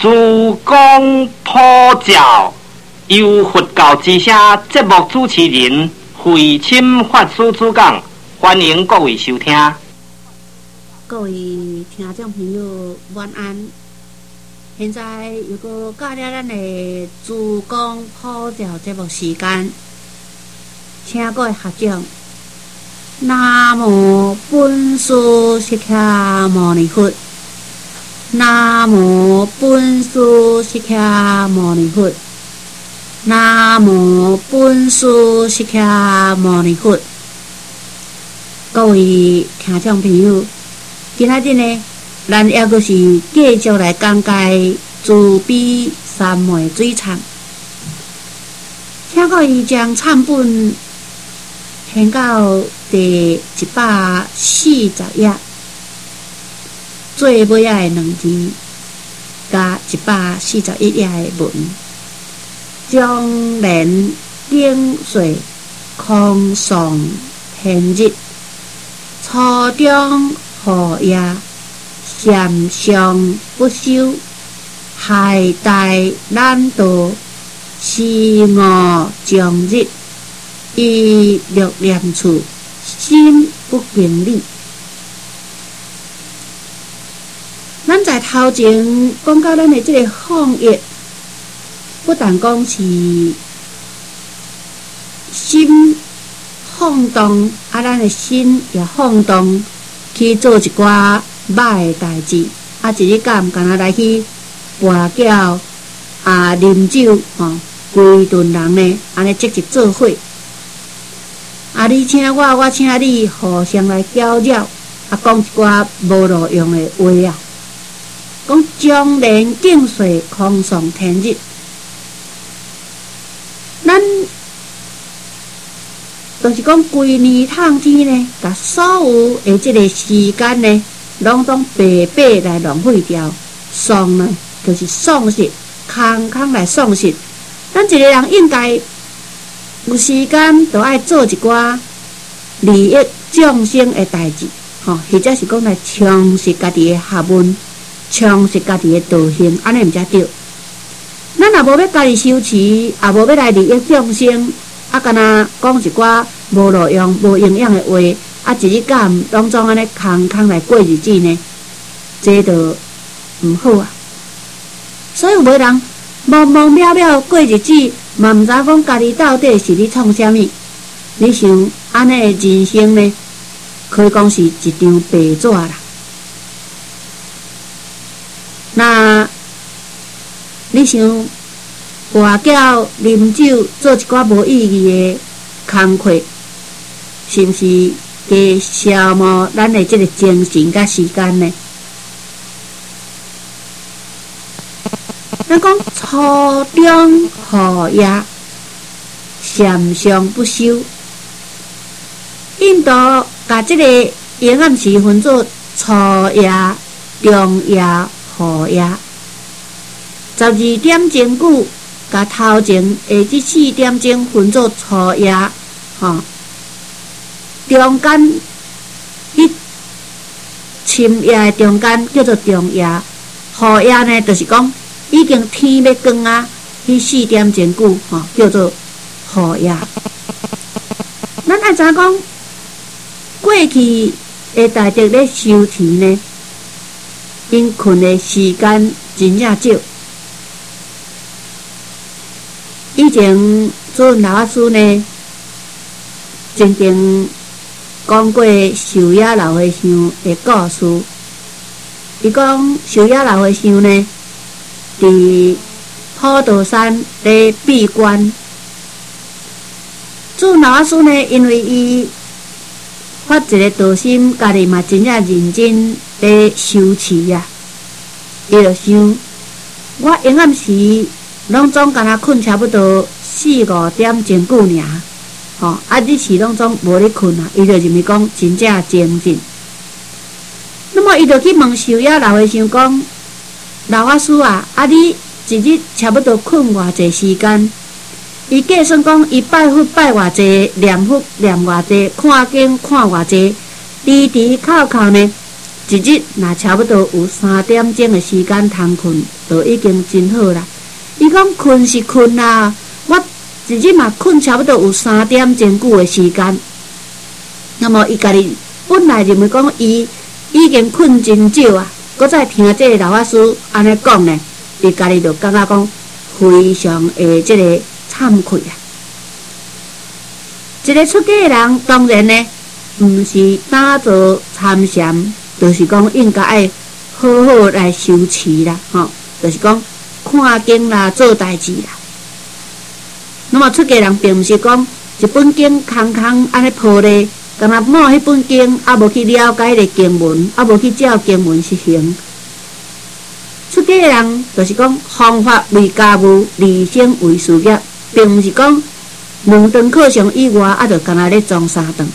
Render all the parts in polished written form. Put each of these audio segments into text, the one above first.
主公普教，由佛教之声节目主持人慧清法师主讲，欢迎各位收听。 各位听众朋友，晚安。现在又搁到了咱的主公普教节目时间，请各位学长。南无本师释迦牟尼佛。南无本师释迦牟尼佛。南无本师释迦牟尼佛。各位听众朋友，今仔日呢，咱还阁是继续来讲解慈悲三昧水忏，请各位将忏本掀到第140页，最尾仔的2字加141页的文，将莲景水空送天日，初中后夜禅相不修，害大懒惰，是我将日，以六念处，心不经理。咱在头前讲到咱的这个放逸，不但讲是心放动，咱的心也放动去做一寡歹的代志，一日敢干那来去跋筊啉酒规顿人呢，安尼积极做伙你请我，我请你，互相来搅扰，讲一寡无路用的话讲将莲景水空送天日，咱就是讲规年趟天呢，把所有的这个时间呢，拢白白来浪费掉。丧呢，就是丧失，空来丧失。咱一个人应该有时间，就爱做一寡利益众生的代志，或者是讲来充实家己的学问，充实家己的道行，安尼毋才对。咱也无要家己修持，也无要来利益众生，敢若讲一寡无路用、无营养的话，一日敢拢总安尼空来过日子呢，这就毋好啊。所以有的人忙忙了了过日子，嘛毋知讲家己到底是咧创啥物。你想安尼的人生呢，可以讲是一张白纸啦。那你想跋筊啉酒，做一寡无意义的工课，是毋是加消磨咱的这个精神甲时间呢？咱讲初中后夜禅相不修，印度把这个夜暗时分做初夜、中夜、后夜。12点钟久，甲头前下至4点钟分做初夜，中间深夜的中间叫做中夜，后夜呢，就是讲已经天要光啊，迄4点钟久，叫做后夜。咱爱知讲，过去的大德咧修持呢，因困的时间真正少。以前做老法师呢，曾经讲过寿野老和尚的故事。伊讲寿野老和尚呢，伫普陀山咧闭关。做老法师呢，因为伊发一个道心，家己嘛真正认真咧修持啊。伊就想，我阴暗时拢总干那困差不多4、5点钟久尔，日时拢总无咧困啊。伊就认为讲真正精进。那么伊就去问寿野老和尚讲：老法师啊，你一日差不多困偌济时间？伊计算讲，伊拜佛拜偌济，念佛念偌济，看经看偌济，靠呢，一日若差不多有3点钟的时间通困， 都已经真好啦。伊讲困是困啦，我一日嘛困差不多有3点真久的时间。那么伊家己本来认为讲伊已经困真少啊，搁再听这个老法师安尼讲呢，伊家己就感觉讲非常的这个惭愧啊。一个出家的人，当然呢，毋是打坐参禅，就是讲应该爱好好来修持啦，就是讲看经啦，做代志啦。那么出家人并毋是讲一本经空空安尼抱咧，干那摸迄本经，啊无去了解迄个经文，啊无去照经文实行。出家的人就是讲方法为家务，理性为事业，并毋是讲2顿课上以外，啊就干那咧装3顿。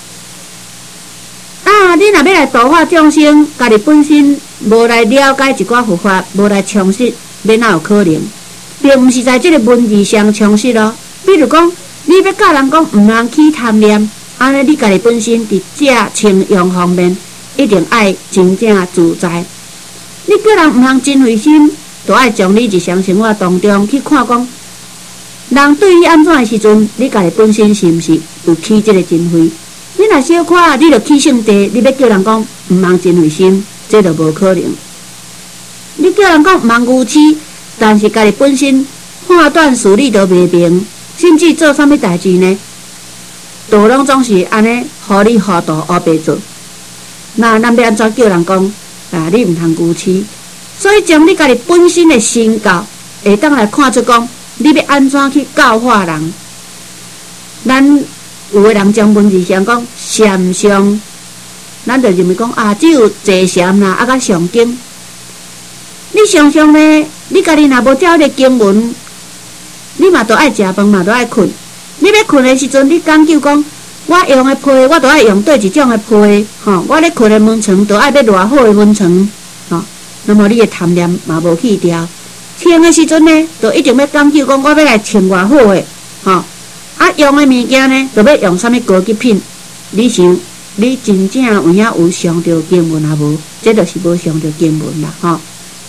你若要来度化众生，家己本身无来了解一寡佛法，无来充实，要哪有可能？并毋是在这个文字上充实咯。比如讲，你要教人讲毋通起贪念，安尼你家己本身伫食穿用方面，一定爱真正自在。你叫人毋通真费心，就爱从你日常生活当中去看讲，人对你安怎的时阵，你家己本身是毋是有起这个真费？你若小看，你就起性地，你要叫人讲毋通真费心，这就无可能。你叫人讲毋通愚痴，但是家己本身判断事理都袂明，甚至做啥物代志呢？道拢总是安尼糊里糊涂黑白做。那咱要安怎叫人讲你毋通愚痴？所以将你家己本身的身教，会当来看出讲，你要安怎去教化人。咱有的人将文字上讲禅上，咱就认为讲只有坐禅啦，甲上经。你常常呢，你家己若无照迄个经文，你嘛都爱食饭，嘛都爱困。你要困的时阵，你讲究讲，我用的被，我都爱用对一种的被，我咧困的蚊床，都爱要偌好的蚊床，那么你的贪念嘛无去掉。穿的时阵呢，就一定要讲究讲，我要来穿偌好的，用的物件呢，就要用啥物高级品？你想，你真正有影有上着经文啊无？这就是无上着经文啦，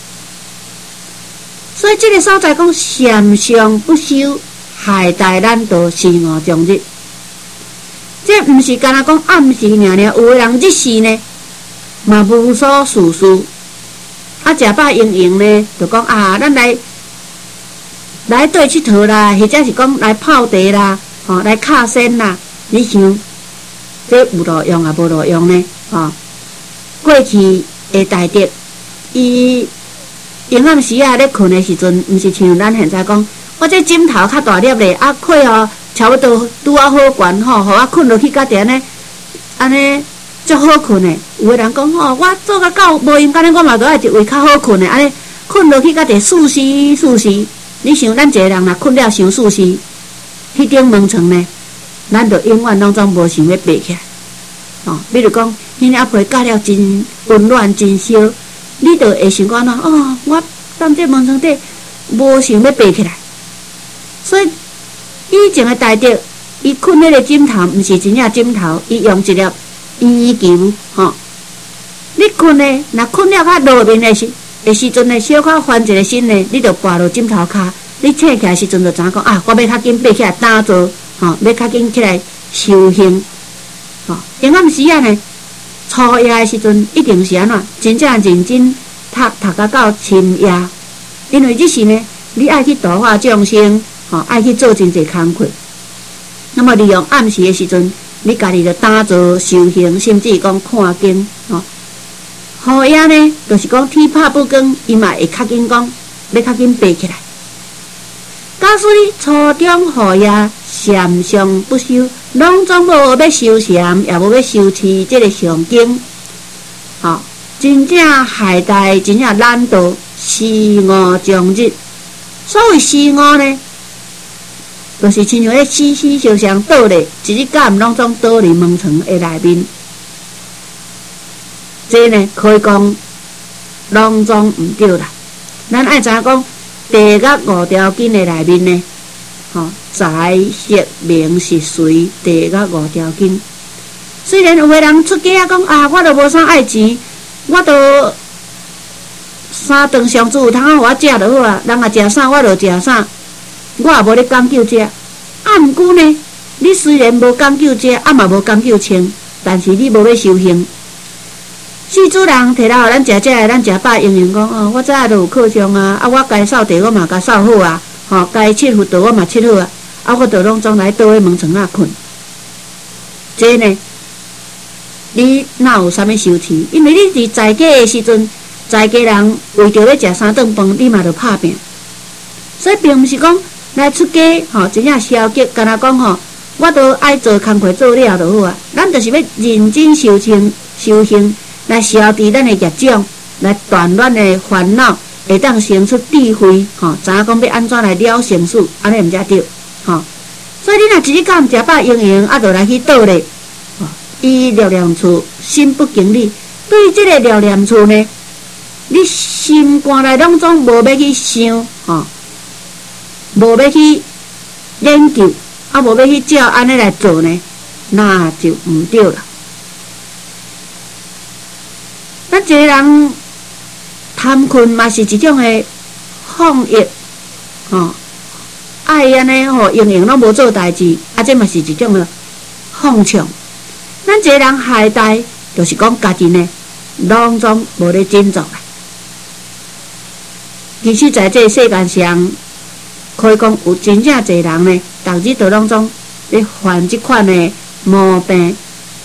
所以这个所在讲禅上不修，害大咱道是我终日。这毋是干那讲暗时尔，有的人日时呢，嘛无所事事，食饱盈盈呢，就讲咱来对佚佗啦，或者是讲来泡茶啦，来敲仙啦。你想，这有路用啊，无路用呢？过去的大德，伊阴暗时咧困的时阵，毋是像咱现在讲，我这枕头较大粒咧，被差不多拄好悬互我困落去，甲点呢，安尼足好困的。有的人讲我做甲到无用，安尼我嘛都爱一位较好困的，安尼困落去甲点舒适。你想咱一个人若困了伤舒适，迄顶门床呢，咱就永远拢总无想要爬起来。比如讲，迄领被盖了真温暖真烧，你就会想讲我踮这门床底无想要爬起来。所以以前的大德，伊困迄个枕头，毋是真正枕头，伊用一粒圆球，你困呢，若困了较落面的时阵呢，小可翻一个身呢，你就跋落枕头骹，你醒起来时阵就知影讲我要较紧爬起来打坐，要较紧起来修行，阴暗时呢，初夜的时阵一定是安怎，真正认真读到深夜，因为这时呢，你爱去度化众生，爱去做真侪工课。那么利用暗时的时阵，你家己就打坐修行，甚至讲看经，雨夜呢，就是讲天拍不光，伊嘛会较紧讲，要较紧爬起来。假使初中雨夜禅上不修，拢总无要修禅，也无要修持这个上经，真正害大，真正懒惰，是我终日。所谓是我呢，就是亲像迄死相像倒咧，一日到晚拢总倒伫门床的内面。这呢，可以讲拢总毋对啦。咱爱知影讲，地甲5条经的内面呢，财色名食睡，地甲5条经。虽然有个人出家讲我都无啥爱钱，我都三顿上主有通互我食就好啊，人也食啥我就食啥，我也无咧讲究这。啊，毋过呢，你虽然无讲究这，啊嘛无讲究穿，但是你无要修行。四主人摕来互咱食这个，咱食饱用用讲哦，我早下就有课上啊，啊我该扫地我嘛该扫好啊，吼该佚佛道我嘛佚好啊，啊我就拢总来倒喺门床仔困。这呢，你哪有啥物修持？因为你伫在家的时阵，在家人为着要食三顿饭，你嘛就拍拼。所以并毋是讲来出家吼，真正消极，干那讲吼，我都爱做工课做了就好啊。咱就是要认真修行，来消除咱的业障，来断咱的烦恼，会当生出智慧吼，知影讲要安怎来了生死，安尼毋才对吼。所以你若一日到晚食饱用，啊，就来去倒咧。伊疗念处心不经理，对于这个疗念处呢，你心肝内拢总无要去想吼，无要去研究，啊，无要去照安尼来做呢，那就毋对了。咱一个人贪困嘛是一种的放逸，吼，爱安尼吼，用拢无做代志，啊，这嘛是一种的放纵。咱一个人下代，就是讲家己呢，拢总无咧珍惜啦。其实在这世界上，可以讲有真正侪人呢，逐日都拢总咧犯即款的毛病。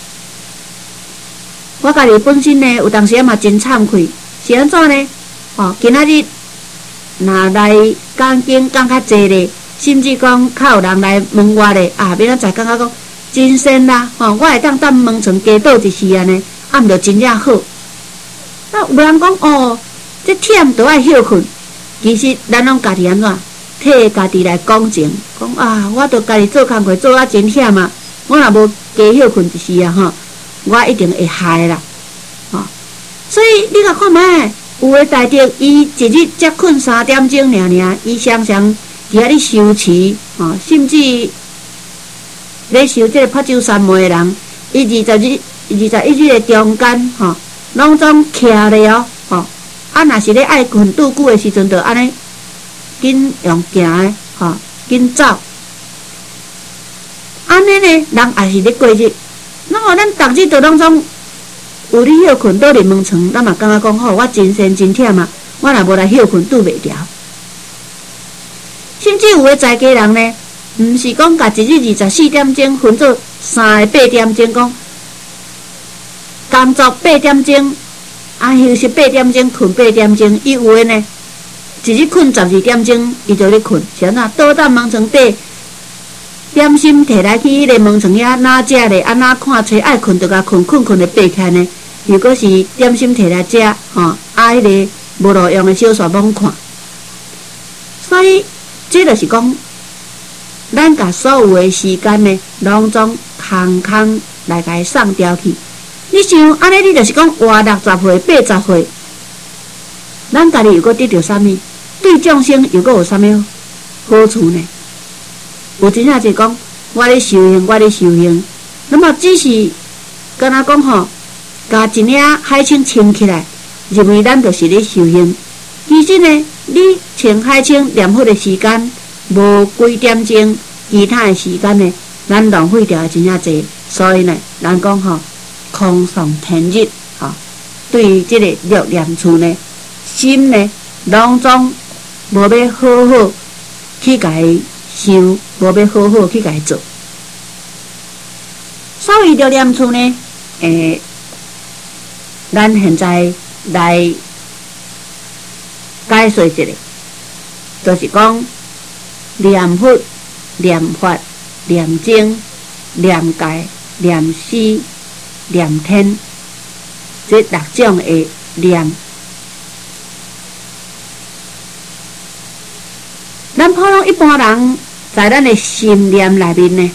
我家己本身呢，有当时也嘛真惭愧，是安怎呢？哦，今仔日若来讲经讲较济咧，甚至讲较有人来问我咧，啊，免咱才感觉讲。真仙啦，吼！我会当踮门床加倒一时安尼，啊，毋着真正好。那有人讲哦，这忝都爱休困。其实咱拢家己安怎替家己来讲情，讲啊，我着家己做工课做啊真忝啊，我若无加休困一时啊，吼，我一定会害啦，吼。所以你甲看觅，有诶大德，伊一日才困3点钟尔，伊常常伫遐咧修持，吼，甚至。咧修这个拍手三昧的人，伊21日的中间吼，拢总徛咧哦，吼，啊，若是咧爱困拄久的时阵，就安尼紧用行的，吼，紧走。安尼呢，人也是咧过日。那么咱逐日就拢总有咧休困倒入门床，咱嘛感觉讲吼，我真身真忝啊，我若无来休困拄袂牢。甚至有诶在家人呢。毋是讲甲一日24点钟分做3个8点钟，讲工作8点钟，啊休息8点钟，困8点钟。伊有诶呢，一日困12点钟，伊就咧困，是安怎？倒到门床底，点心摕来去迄个门床遐哪食咧？安怎看册爱困就甲困咧爬起来呢？如果是点心摕来食，吼，啊迄个无路用诶小说网看，所以这就是讲。咱甲所有诶时间呢，拢总空来甲伊送掉去。你想安尼，你就是讲活60岁、80岁，咱家己又搁得到啥物？对众生又搁有啥物好处呢？有真正是讲，我咧修行，那么只是敢若讲吼，甲一领海青穿起来，认为咱就是咧修行。其实呢，你穿海青念佛的时间。无几点钟，其他的时间呢，咱浪费掉真正侪，所以呢，咱讲吼，空诵天日，吼，对于这个六念处呢，心呢，拢总无要好好去甲伊想，无要好好去甲伊做。所谓六念处呢，咱现在来解说一下，就是讲。念佛、念法、念经、念戒、念施、念天，这6种的念。咱普通一般人在咱的心念内面呢，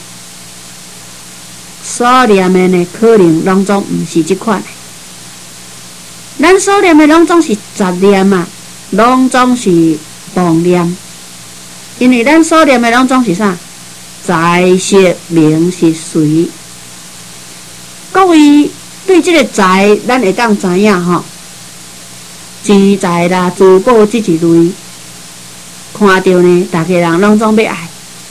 所念的呢，可能拢总毋是这款的。咱所念的拢总是杂念嘛，拢总是妄念。因为咱所念的拢总是啥？财色名是随。各位对这个财，咱会当知影吼。 钱财啦、珠宝这一类，看到呢，大家人拢总要爱。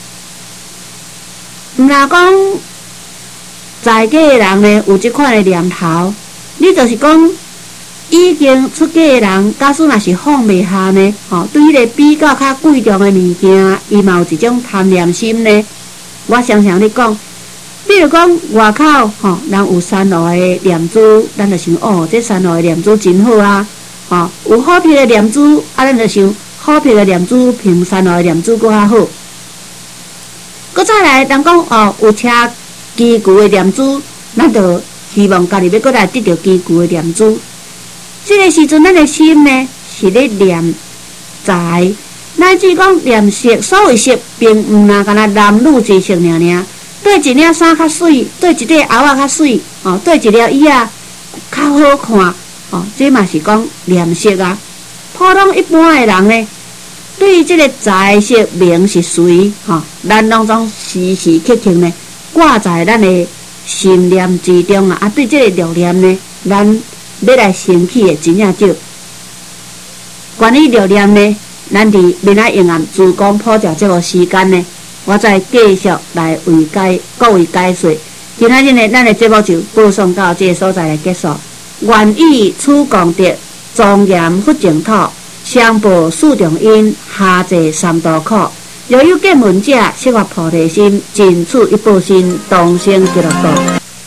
若讲在家的人呢，有即款的念头，你就是讲已经出家的人，假使若是放袂下呢，对迄个比较较贵重的物件，伊嘛有一种贪念心呢。我常常咧讲，比如讲外口人有3路的念珠，咱就想这3路的念珠真好啊，有好皮的念珠，咱就想好皮的念珠比3路的念珠搁较好。搁再来，人讲有车基旧的念珠，咱就希望家己要搁来得到基旧的念珠。这个时阵，咱的心呢是咧念财，乃至讲念色，所谓色，并毋若干那男女之色尔。对一领衫较水，对一块袄仔较水，对一条椅仔较好看，这嘛是讲念色啊。普通一般的人呢，对这个财色名是随，咱拢总时时刻刻呢挂在咱的心念之中啊。对这个六念呢，咱要来生起的真正少。关于六念呢，咱伫明仔永安珠光普照这个时间呢，我再继续来为各位解说。今仔日呢，咱的节目就播送到这个所在来结束。愿以此功德，庄严佛净土，上报四重因，下济三途苦。若有见闻者，悉发菩提心，尽此一报身，同生极乐道。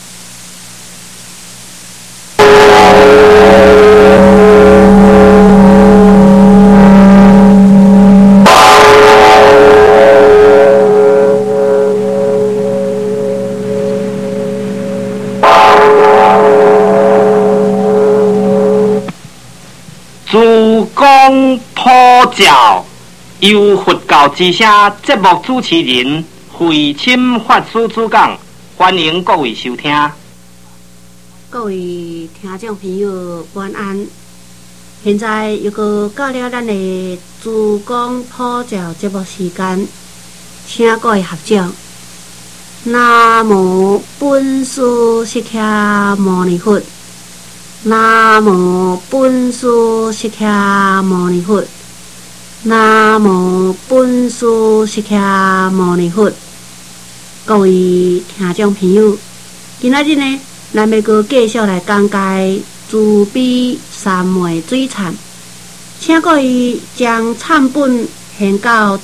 珠光普照，由佛教之声节目主持人慧钦法师主讲，欢迎各位收听。 各位听众朋友，晚安。现在又搁到了咱的珠光普照节目时间，请各位合掌。南无本师释迦牟尼佛。南无本师释迦牟尼佛。南无本师释迦牟尼佛。各位听众朋友，今仔日呢，咱要搁继续来讲解慈悲三昧水忏，请各位将忏本掀到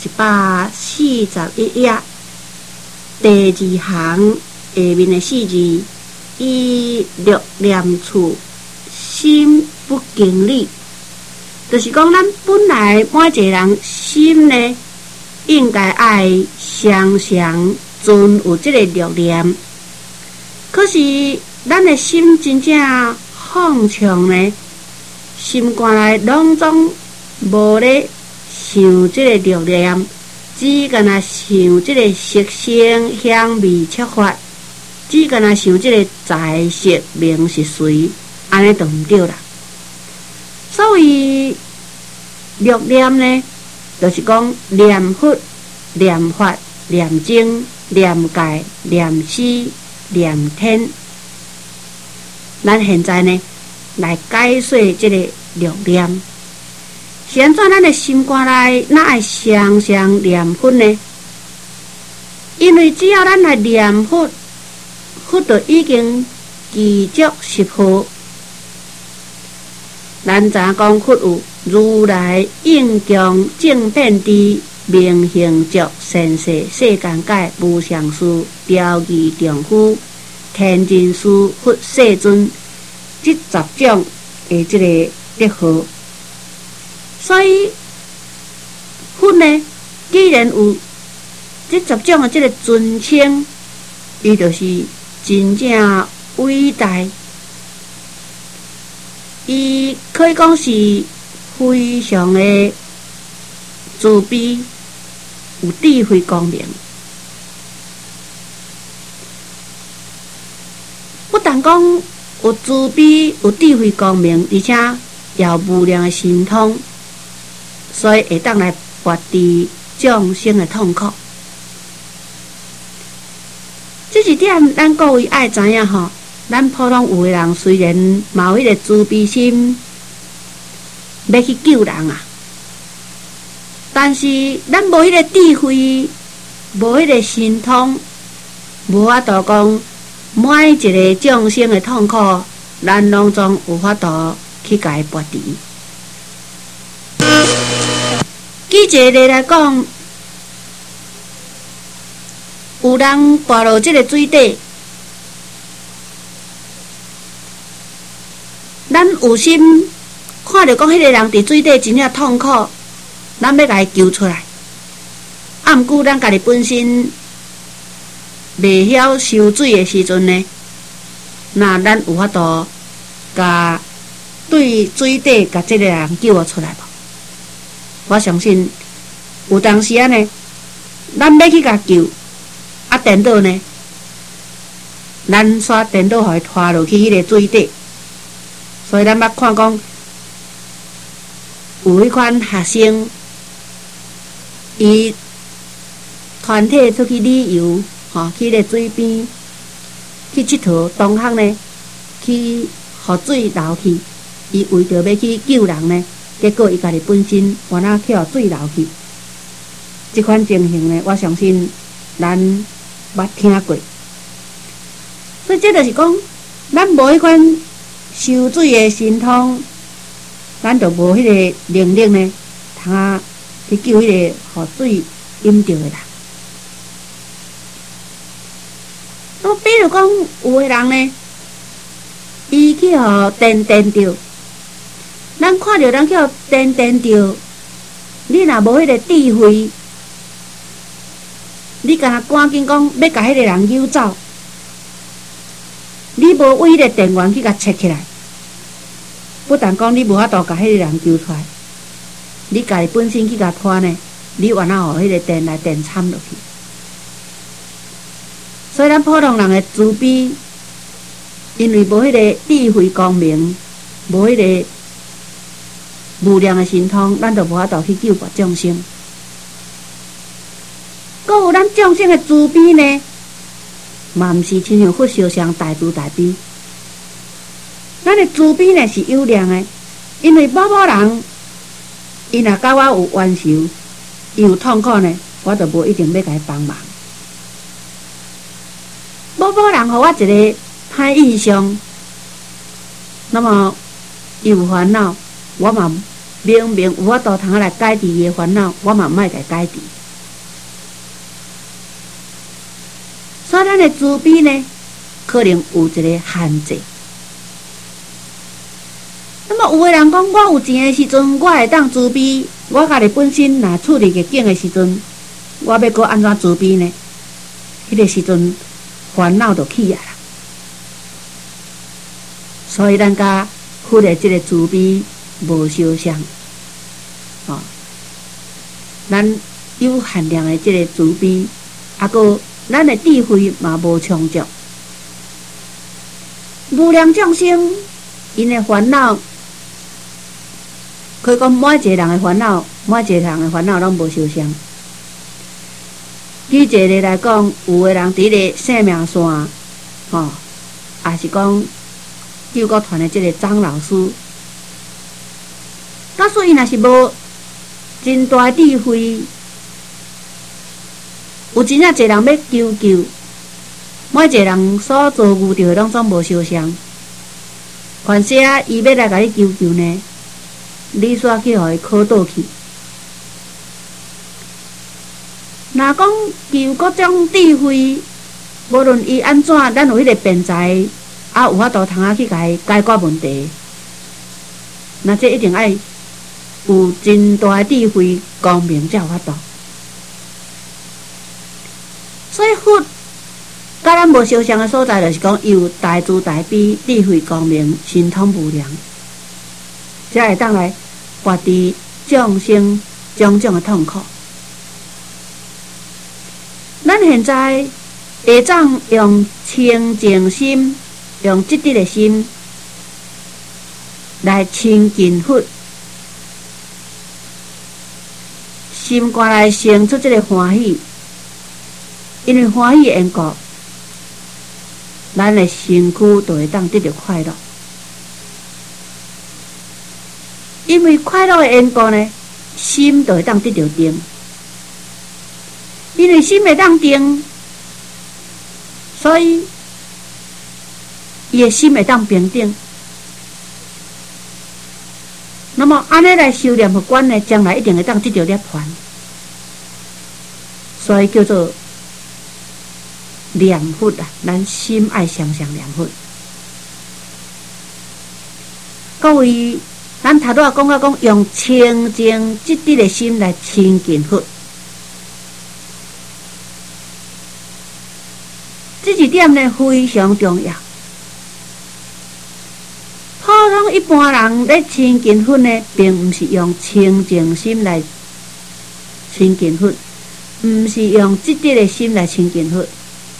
141页，第2行下面的4字：依六念处，心不经理。就是讲，咱本来每一个人心呢，应该爱常常存有这个六念。可是咱的心真正放纵呢，心肝内拢总无咧想这个六念，只干那想这个色声香味触法，只干那想这个财色名是随，安尼就唔对啦。所谓六念呢，就是讲念佛、念法、念经、念戒、念施、念天。咱现在呢，来解说这个六念。现在咱的心肝内，哪爱常常念佛呢？因为只要咱来念佛，佛就已经具足十好。咱知影讲佛有如来应供正遍知明行足善世世间界无上师调御丈夫天人师佛世尊这10种的这个德号。所以佛呢，既然有这10种的这个尊称，伊就是真正伟大。伊可以讲是非常的慈悲，有智慧光明。不但讲有慈悲、有智慧光明，而且也有无量的神通，所以会当来拔除众生的痛苦。这一点，咱各位爱知影吼。咱普通有的人虽然嘛有迄个慈悲心， 要去救人啊。但是咱无迄个智慧，无迄个神通，无法度讲每一个众生的痛苦，咱拢总有法度去甲伊拔除。举一个例来讲，有人跌落这个水底，咱有心看到讲迄个人伫水底真正痛苦，咱要甲伊救出来。啊，毋过咱家己本身袂晓收水的时阵呢，那咱有法度甲对水底甲这个人救我出来无？我相信有当时啊呢，咱要去甲救，啊颠倒呢，咱煞颠倒互伊拖落去迄个水底。所以咱捌看讲，有迄款学生，伊团体出去旅游，去迄个水边去佚佗，当刻呢去互水流去，伊为着要去救人呢，结果伊家己本身原来去互水流去。即款情形呢，我相信咱捌听过。所以这就是讲，咱无迄款收水的神通，咱就无迄个能力呢，通啊去救迄个互水淹着的人。那么比如讲，有的人呢，伊去互电着，咱看着人去互电着，你若无迄个智慧，你敢若赶紧讲要甲迄个人救走，你无为迄个电源去甲切起来，不但讲你无法度甲迄个人救出来，你家己本身去甲拖呢，你原来互迄个电来电掺落去。所以咱普通人的慈悲，因为无迄个智慧光明，无迄个无量的神通，咱就无法度去救拔众生。搁有咱众生的慈悲呢，嘛毋是亲像佛烧香大慈大悲。咱的慈悲呢是有量的，因为某某人，伊若甲我有冤仇，伊有痛苦呢，我就无一定要甲伊帮忙。某某人互我一个歹印象，那么伊有烦恼，我嘛明明有法度通来解除伊的烦恼，我嘛莫甲伊解除。所以咱的慈悲呢，可能有一个限制。那么有的人讲，我有钱的时阵，我会当慈悲；我家己本身若处理逆境的时阵，我要搁安怎慈悲呢？迄个时阵烦恼就起来啦。所以咱甲佛的这个慈悲无相像，咱有限量的这个慈悲，啊搁咱的智慧嘛无充足。无量众生，因的烦恼，可以讲每一个人的烦恼，每一个人的烦恼拢无相像。举一个例来讲，有的人伫咧生命线，也是讲救国团的这个张老师，假使伊若是无真大智慧，有真正侪人要救，每一个人所遭遇到的拢总无相像。凡是啊，伊要来甲你救呢，你煞去互伊考倒去。若讲求各种智慧，无论伊安怎，咱有迄个辩才，有法度通去甲伊解决问题。那这一定爱有真大智慧光明才有法度。所以佛甲咱无相像的所在，就是讲伊有大慈大悲、智慧光明、神通无量，才会当来拔除众生种种的痛苦。咱现在会当用清净心，用积德的心来亲近佛，心肝内生出这个欢喜，因为欢喜的缘故，咱的身躯就会当得到快乐。 因为快乐的缘故呢，心就会当得到定。因为心会当定，所以伊的心会当平定。那么安尼来修炼佛观呢，将来一定会当得到涅槃。所以叫做念佛啊，咱心爱常常念佛。各位，咱头拄仔讲到讲，用清净积德的心来亲近佛，这一点呢非常重要。普通一般人咧亲近佛呢，并不是用清净心来亲近佛，不是用积德的心来亲近佛。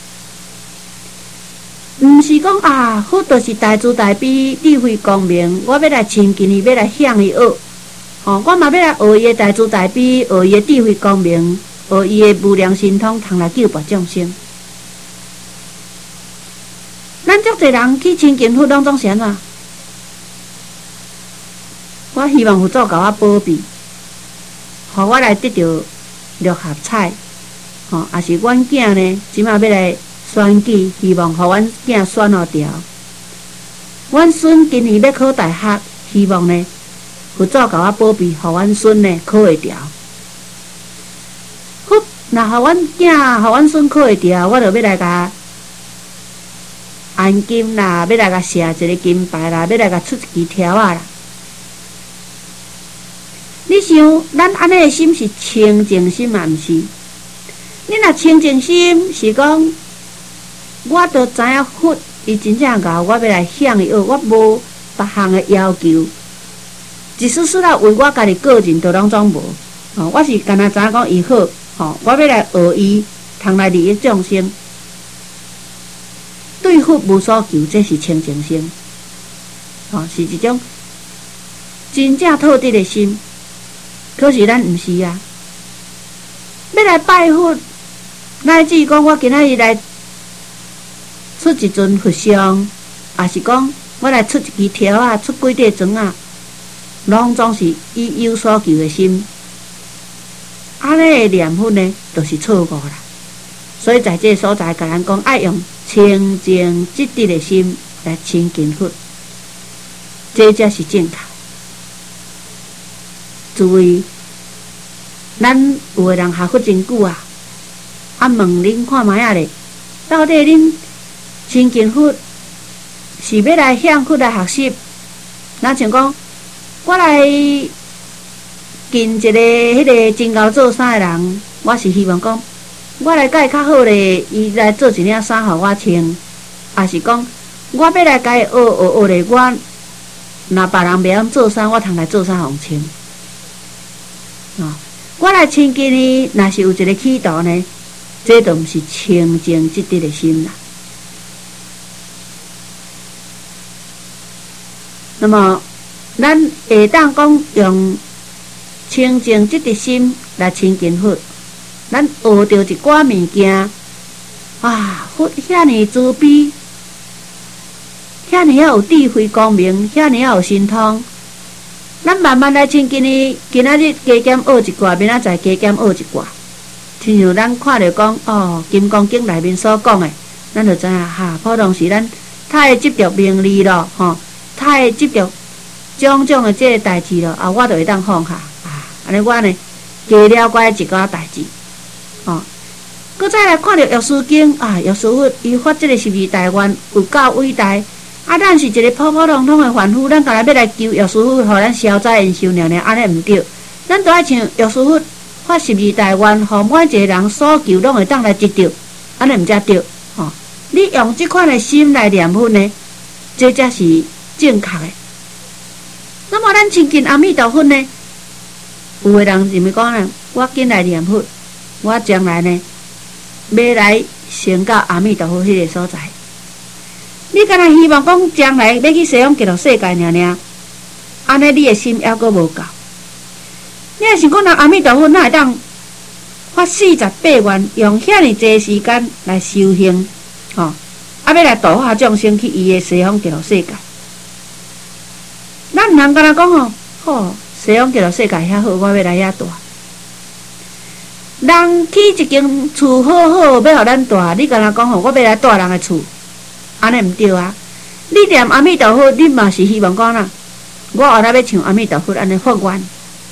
毋是讲啊，佛就是大慈大悲、智慧光明，我要来亲近伊，要来向伊学。我嘛要来学伊的大慈大悲，学伊的智慧光明，学伊的无量神通，通来救拔众生。咱足侪人去亲近佛，拢总是安怎？我希望佛祖甲我保庇，互我来得到六合彩，也是阮囝呢，即马要来选举，希望互阮囝选互掉。阮孙今年要考大学，希望呢，佛祖甲我保庇，互阮孙呢考会掉。好，若互阮囝、互阮孙考会掉，我就要来甲安金啦，要来甲射一个金牌啦，要来甲出一支条啊啦。你想，咱安尼的心是清净心嘛？毋是？你若清净心是讲，我都知影佛，伊真正教我要来向伊学，我无别项的要求，一丝丝啊为我家己个人都拢总无。我是干那知影讲伊好，我要来学伊，通来利益众生。对佛无所求，这是清净心，是一种真正透彻的心。可是咱毋是啊，要来拜佛，乃至讲我今仔日来出一尊佛像，也是讲我来出一支条啊，出几块砖啊，拢总是以有所求的心。安尼的念佛呢，就是错误啦。所以在这个所在，甲咱讲爱用清净积德的心来亲近佛，这才是正确。诸位，咱有的人学佛真久啊，问恁看卖啊咧，到底恁亲近佛是要来向佛来学习？咱像讲，我来近一个迄个真高做衫的人，我是希望讲，我来甲伊较好咧，伊来做一领衫互我穿，也是讲，我要来甲伊学咧，我若别人袂晓做衫，我通来做衫互穿。我来亲近伊，若是有一个企图呢，这都毋是清净积德的心啦。那么，咱会当讲用清净积德心来亲近佛，咱学到一寡物件，啊，佛遐尼慈悲，遐尼有智慧光明，遐尼有神通。咱慢慢来亲近伊，今仔日加减学一寡，明仔载加减学一寡。亲像咱看着讲，《金刚经》内面所讲的，咱就知影哈，普通是咱太执着名利咯，太执着种种的这个代志咯，我就会当放下安尼我呢加了解一寡代志，搁再来看着药师经药师佛伊发这个十二大愿有够伟大。咱是一个普普通通的凡夫，咱干来要来求药师佛，互咱消灾延寿了，安尼毋对。咱都爱像药师佛发十二大愿，互每一个人所求拢会当来得到，安尼毋才对。你用这款的心来念佛呢，这才是正确的。那么咱亲近阿弥陀佛呢，有的人认为讲呢，我紧来念佛，我将来呢要来升到阿弥陀佛迄个所在。你敢若希望讲将来要去西方极乐世界尔，安尼你的心还阁无够。你若想讲人阿弥陀佛哪会当发48愿，用遐尼济时间来修行，要来度化众生去伊的西方极乐世界。咱毋通敢若讲西方极乐世界遐好，我要来遐住。人起一间厝好好，要互咱住，你敢若讲吼，我要来住人的厝，安尼毋对啊！你念阿弥陀佛，你嘛是希望讲啦，我后来要像阿弥陀佛安尼发愿。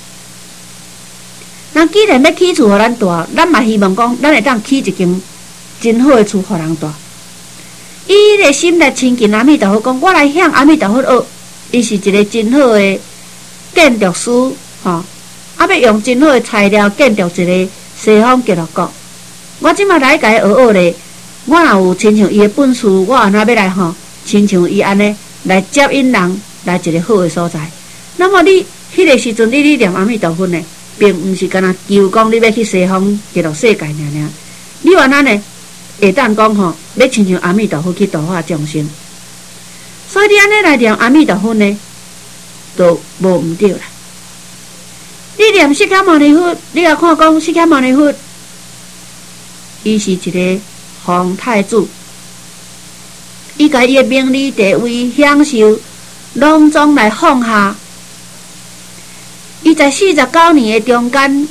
人既然要起厝互咱住，咱嘛希望讲，咱会当起一间真好的厝互人住。伊迄个心来亲近阿弥陀佛，讲我来向阿弥陀佛学，伊是一个真好的建筑师，啊，要用真好的材料建筑一个西方极乐国。我即马来甲伊学学咧，我若有亲像伊的本事，我安那要来亲像伊安尼来接引人来一个好的所在。那么你迄个时阵，你念阿弥陀佛呢，并毋是干那求讲你要去西方极乐世界尔，你原来呢会当讲要亲像阿弥陀佛去度化众生。所以你安尼来念阿弥陀佛呢，都无毋对啦。你念释迦牟尼佛，你也看讲释迦牟尼佛，伊是一个皇太子，伊甲伊的名利地位享受，拢总来放下。伊在49年的中间，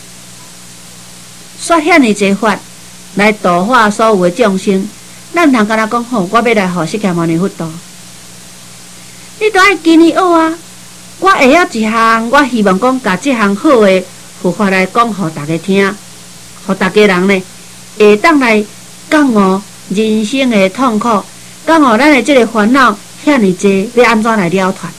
说遐尼济法来度化所有的众生。咱通敢若讲我要来互释迦牟尼佛度，你都爱跟伊学啊！我会晓一项，我希望讲甲这项好的佛法来讲，互大家听，互大家人呢会当来降悟人生的痛苦，降悟咱的这个烦恼遐尼济，要安怎来了脱？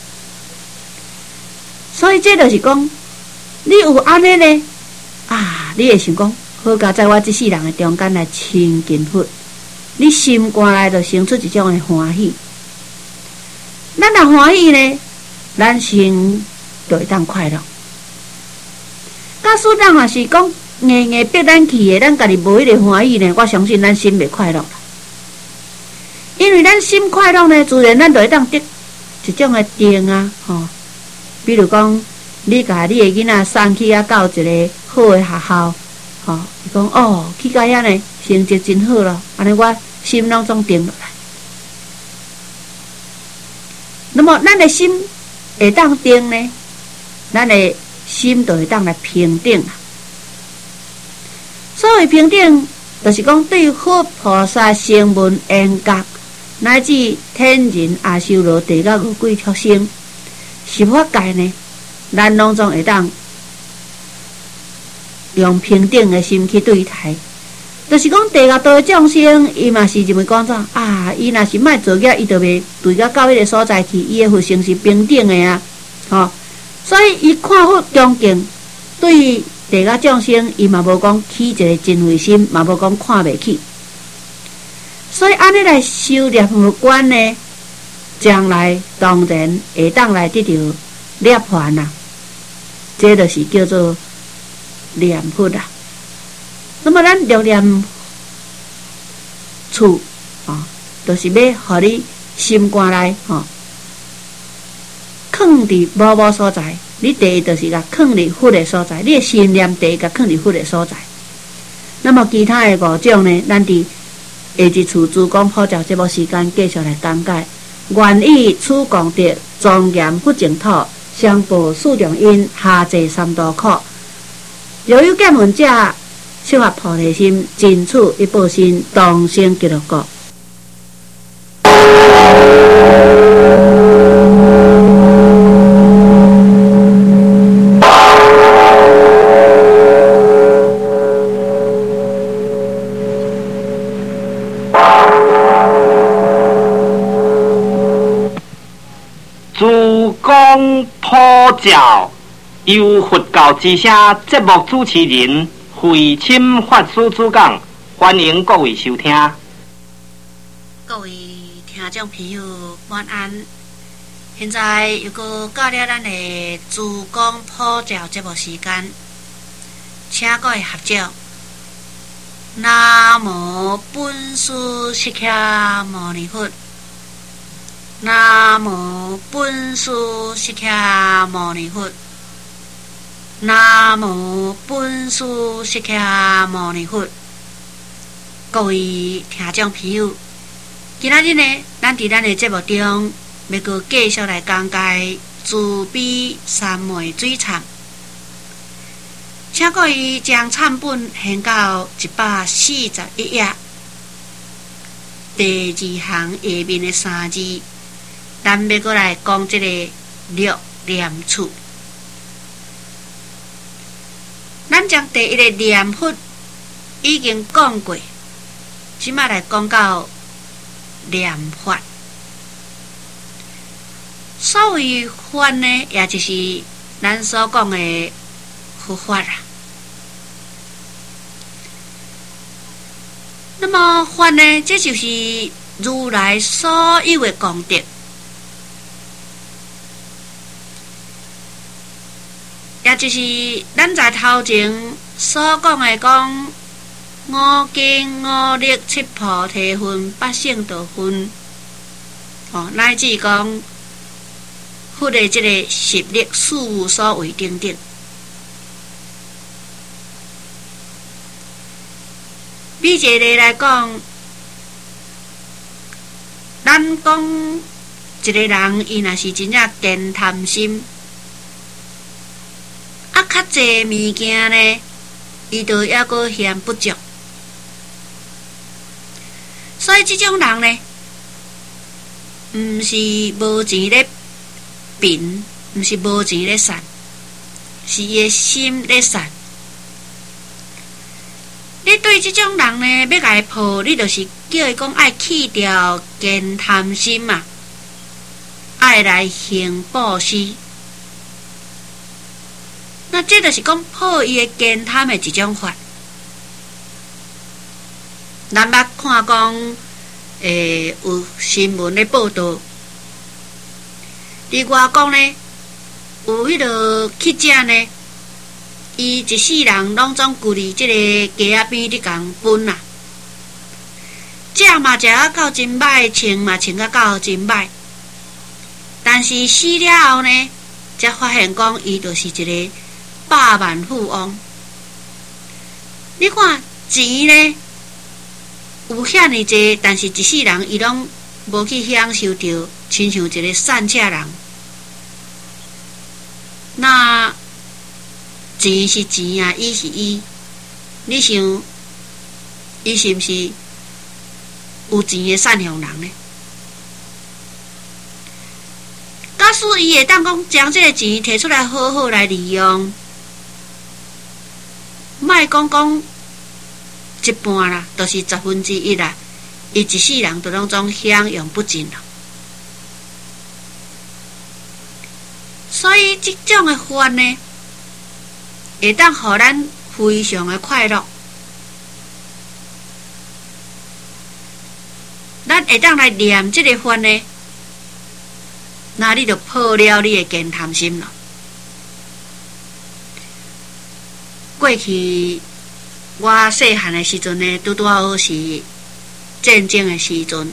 所以这就是讲，你有安尼呢啊，你会想讲，好佳在我这世人的中间来亲近佛，你心肝内就生出一种的欢喜。咱若欢喜呢，咱心就会当快乐。假使咱若是讲硬硬逼咱去的，咱家己无迄个欢喜呢，我相信咱心袂快乐啦。因为咱心快乐呢，自然咱就会当得一种的定啊，比如讲，你甲你的囡仔送去到一个好的学校，伊讲去到遐呢，成绩真好咯，安尼我心拢总定落来。那么咱的心会当定呢，咱的心就会当来平定啦。所谓平定，就是讲对佛菩萨声闻缘觉，乃至天人阿修罗地甲五鬼畜生十法界呢，咱拢总会当用平等的心去对待。就是讲地狱道的众生，伊嘛是认为讲怎啊？伊若是莫做孽，伊就袂对到迄个所在去，伊的佛性是平等的啊，所以伊看佛恭敬，对地狱众生，伊嘛无讲起一个真慧心，嘛无讲看袂起。所以安尼来修念佛观呢，将来当然会当来得到涅槃啦。这就是叫做念佛啦。那么咱要念厝就是要互你心肝内放伫无无所在。你第一就是甲放伫佛的所在，你的心念第一甲放伫佛的所在。那么其他的5种呢，咱伫下一次主讲普照节目时间继续来讲解。愿以此功德庄严佛净土，相报四重因，下济三途苦。若有见闻者，修发菩提心，尽此一报身，当生极乐国。 主讲普照，由佛教之声节目主持人慧钦法师主讲，欢迎各位收听。 各位听众朋友，晚安。现在又到了咱的主讲普照节目时间，请各位合照。南无本师释迦牟尼佛。南无本师释迦牟尼佛。南无本师释迦牟尼佛。各位听众朋友，今仔日呢，咱伫咱的节目中，要搁继续来讲解自备三枚水厂，请各位将产本献到141页。第2行下面的3字，咱要过来讲这个六念处。咱将第一个念佛已经讲过，即摆来讲到念法。所谓法呢，也就是咱所讲的佛法啦。那么法呢，这就是如来所有的功德。也就是咱在头前所讲的讲五经五力七菩提分八圣道分，乃至讲佛的这个十力事无所为等等。比一个来讲，咱讲一个人，伊若是真正见贪心，较济物件呢，伊就抑阁嫌不足。所以这种人呢，毋是无钱咧贫，毋是无钱咧善，是伊的心咧善。你对这种人呢，要甲伊破，你就是叫伊讲爱去掉见贪心嘛，爱来行布施。那这就是讲破伊的见贪的一种法。咱捌看讲，有新闻咧报道，伫外国呢，有迄落乞食呢。伊一世人拢总顾伫即个街仔边伫共分啦，食嘛食啊到真歹，穿嘛穿啊到真歹，但是死了后呢，才发现讲伊就是一个百万富翁。你看钱呢有遐尼济，但是一世人伊拢无去享受着，亲像一个善车人。那钱是钱啊，伊是伊。你想，伊是毋是有钱的善良人呢？假使伊会当讲将这个钱摕出来好好来利用，莫讲一半啦，就是1/10啦，伊一世人都拢总享用不尽啦。所以这种的法呢，会当互咱非常的快乐，咱会当来念这个法呢，那你就破了你的见贪心了。过去我细汉的时阵呢，拄好是战争的时阵，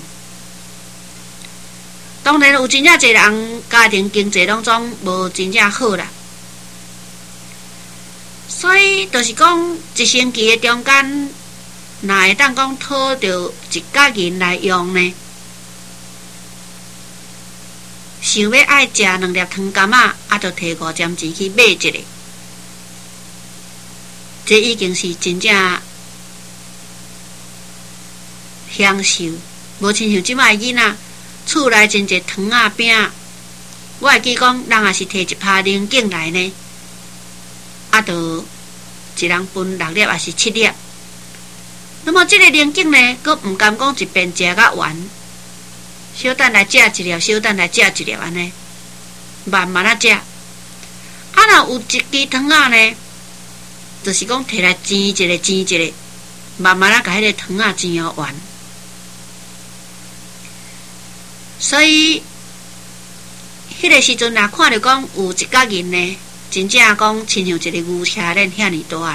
当然有真正侪人家庭经济拢总无真正好啦。所以，就是讲一星期的中间，若会当讲讨着1角银来用呢，想要爱食2粒汤柑仔，就摕5점钱去买一个，这已经是真正享受。无亲像即摆囡仔，厝内真侪汤仔饼，我会记讲，人也是摕1拍零件来呢。就一人分6粒还是7粒，那么这个零件呢，佫毋甘讲一遍食甲完，小等来食一粒，小等来食一粒安尼，慢慢啊食。若有一支汤仔呢，就是讲摕来煎一个，煎一个，慢慢啊甲迄个汤仔煎完。所以，迄个时阵若看着讲有1角银呢，真正讲亲像一个牛车链遐尼大啦。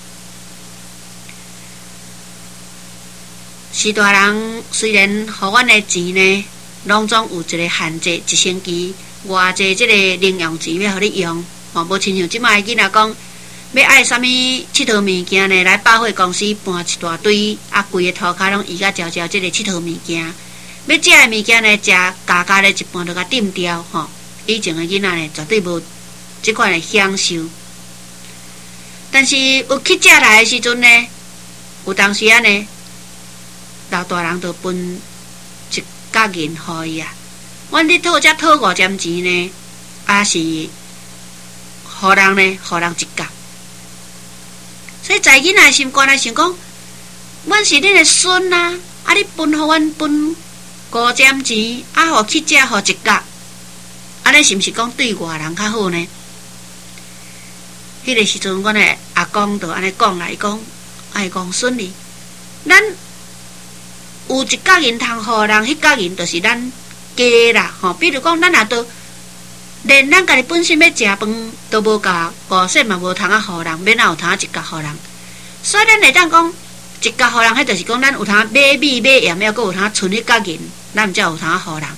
是大人虽然互阮的钱呢，拢总有一个限制，一星期偌济即个零用钱要互你用，无亲像即摆囡仔讲，要爱啥物佚佗物件呢，来百货公司搬一大堆，规个涂骹拢移甲焦焦即个佚佗物件。要食的物件呢，食加咧一半就甲抌掉吼。 以前的囡仔呢，绝对无即款的享受。但是有乞食来的时阵呢，有当时啊呢，老大人就分一角银互伊啊。阮咧讨才讨5针钱呢，也是互人呢，互人一角。所以在囡仔心肝来想讲，阮是恁的孙啊，啊你分互阮分5针钱，啊互乞食互一角，安尼是毋是讲对外人较好呢？迄个时阵，阮的阿公就安尼讲啦，伊讲，伊讲孙儿，咱有一角银通互人，迄角银就是咱家啦，吼。比如讲，咱也都连咱家己本身要食饭都无够5銭嘛，无通啊互人，免哪有通啊一角互人。所以咱会当讲一角互人，迄就是讲咱有通啊买米买盐，还佫有通啊存迄角银，咱才有通啊互人。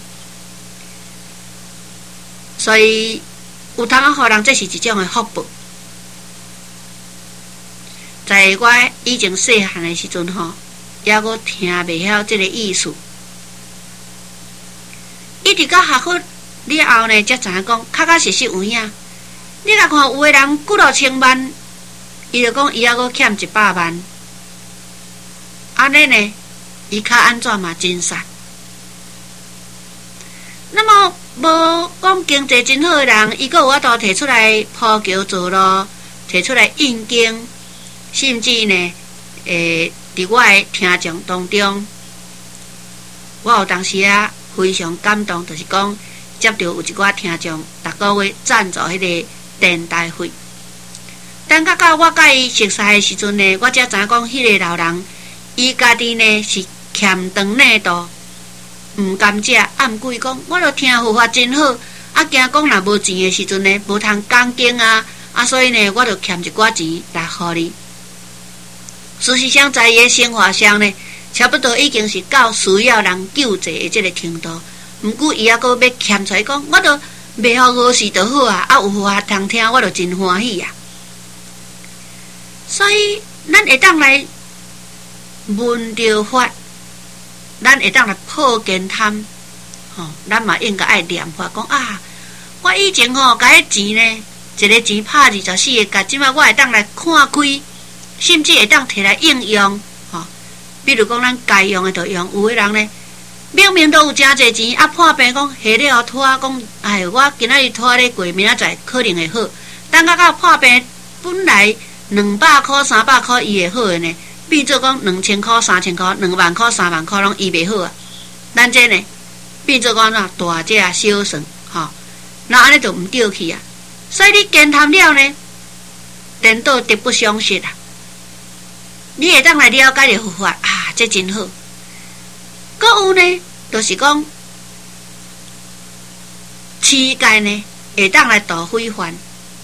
所以有通啊互人，这是一种的福报。在我以前细汉的时阵吼，抑佫听袂晓这个意思，一直到学好了后呢，才知影讲确实有影。你来看，有的人几落千万，伊就讲伊抑佫欠100万，安尼呢，伊较安怎嘛真善。那么无讲经济真好的人，伊佫有法度摕出来铺桥造路，摕出来印经。甚至呢，伫我的听众当中，我有当时啊非常感动，就是讲接到有一寡听众逐个月赞助迄个电台费。等到我甲伊熟悉的时阵呢，我才知影讲迄个老人，伊家己呢是欠长内度，毋甘食。毋过伊讲，我著听护法真好，啊惊讲若无钱的时阵呢，无通讲经啊，所以呢，我著欠一寡钱来互你。事实上，在伊的生活上呢，差不多已经是到需要人救济的这个程度。毋过伊还佫要欠出来讲，我都袂互饿死就好啊！有法通听，我就真欢喜啊。所以，咱会当来闻着法，咱会当来破kiến贪，咱嘛应该爱念法，讲啊，我以前甲迄钱呢，一个钱拍24个角，即摆我会当来看开。甚至会当摕来应用，比如讲咱该用的就用。有的人呢，明明都有真侪钱，破病讲下了拖讲，哎，我今仔日拖咧过，明仔载可能会好。等到破病，本来200块、300块伊会好的呢，变做讲2000块、3000块、2万块、3万块拢医袂好啊。咱这呢，变做讲大只小算，那安尼就毋对去啊。所以你见谈了呢，颠倒得不相识啊。你会当来了解着佛法啊，这真好。搁有呢，就是讲世界呢会当来度非凡。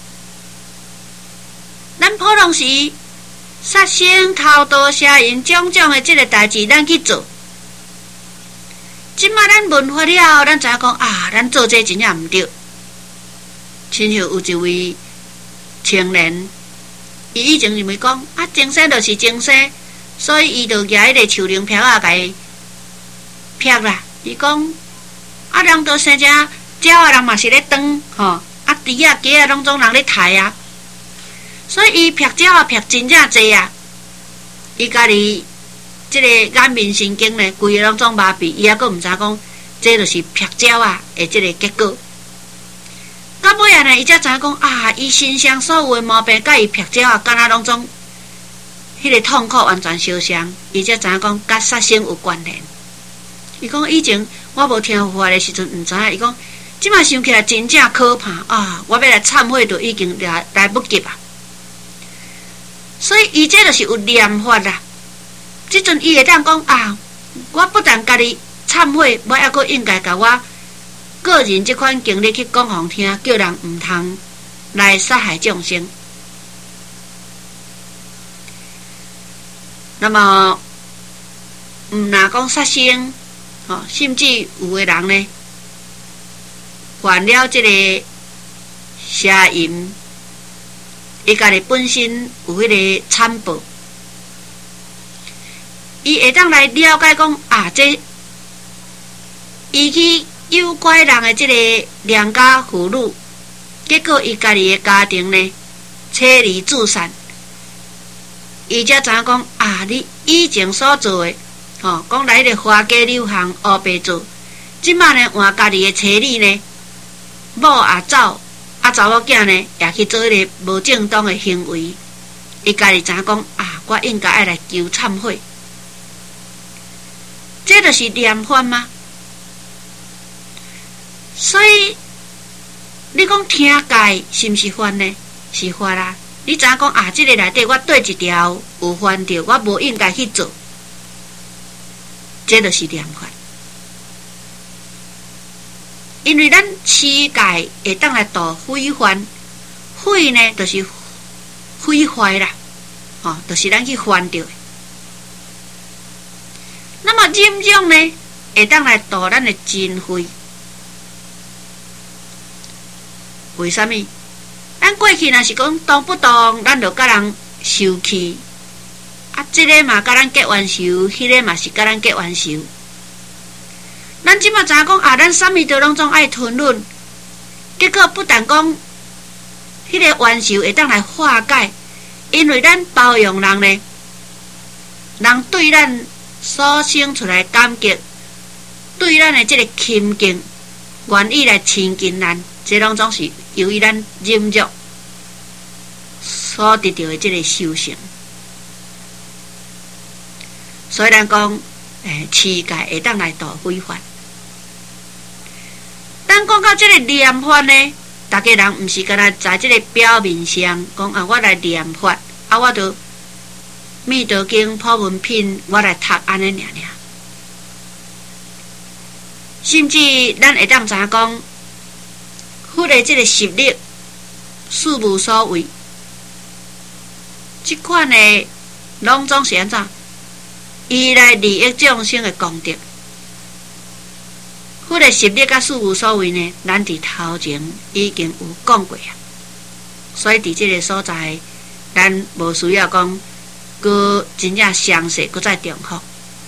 咱普通时杀生、偷盗、邪淫种种的这个代志，咱去做。即摆咱闻法了后，咱知影讲啊，咱做这真正毋对。亲像有一位青年。伊以前认为讲啊，精神就是精神，所以伊就举迄个树林劈啊，甲伊劈啦。伊讲啊，人都生只鸟啊，人嘛是咧长，啊猪啊鸡啊，拢总人咧刣啊。所以伊劈鸟啊，劈真正济啊。伊家己即个眼面神经呢，规个拢总麻痹，伊还佫毋知讲，这就是劈鸟啊的即个结果。到尾啊呢，伊才知影讲啊，伊身上所有的毛病，甲伊劈鸟啊，敢若拢总迄个痛苦完全相像。伊才知影讲，甲杀生有关联。伊讲以前我无听佛法的时阵，毋知影。伊讲即摆想起来真正可怕啊！我要来忏悔，就已经来不及啊。所以伊这就是有念法啦。即阵伊会当讲啊，我不但家己忏悔，我还佫应该甲我个人这款经历去讲互听，叫人毋通来杀害众生。那么，毋若讲杀生，甚至有的人呢，犯了这个邪淫，伊家己本身有迄个惨报，伊会当来了解讲啊，这伊去诱拐人的即个良家妇女，结果伊家己的家庭呢，妻离子散。伊才知影讲啊，你以前所做的，讲来迄个花街柳巷黑白做，即摆呢换家己的妻女呢，某也走，查某囝呢也去做迄个无正当的行为。伊家己知影讲啊，我应该爱来求忏悔。这就是念犯吗？所以你讲听戒是毋是犯呢？是犯啦。你知影讲啊？这个内底我对一条有犯着，我无应该去做，这就是念犯。因为咱持戒会当来度毁犯，毁呢就是毁坏啦，就是咱去犯着的。那么忍辱呢，会当来度咱的真慧。为什么？咱过去若是讲当不当，咱就甲人受气，这个嘛甲咱结冤仇，迄个嘛是甲咱结冤仇。咱即马知影讲啊，咱啥物都拢总爱吞忍，结果不但讲迄个冤仇会当来化解，因为咱包容人呢，人对咱所生出来感激，对咱的即个亲近，愿意来亲近咱。这拢总是由于咱忍辱所得到的这个修行，所以咱讲，持戒会当来度毁犯。咱讲到这个念法呢，大家人毋是干那在这个表面上讲啊，我来念法，啊，我就密道经、普门品，我来读安尼尔。甚至咱会当知影讲。佛的这个实力，事无所为，这款的拢总是安怎？伊来利益众生的功德。佛的实力甲事无所为呢，咱伫头前已经有讲过啊。所以伫这个所在，咱无需要讲，佮真正详细佮再重复。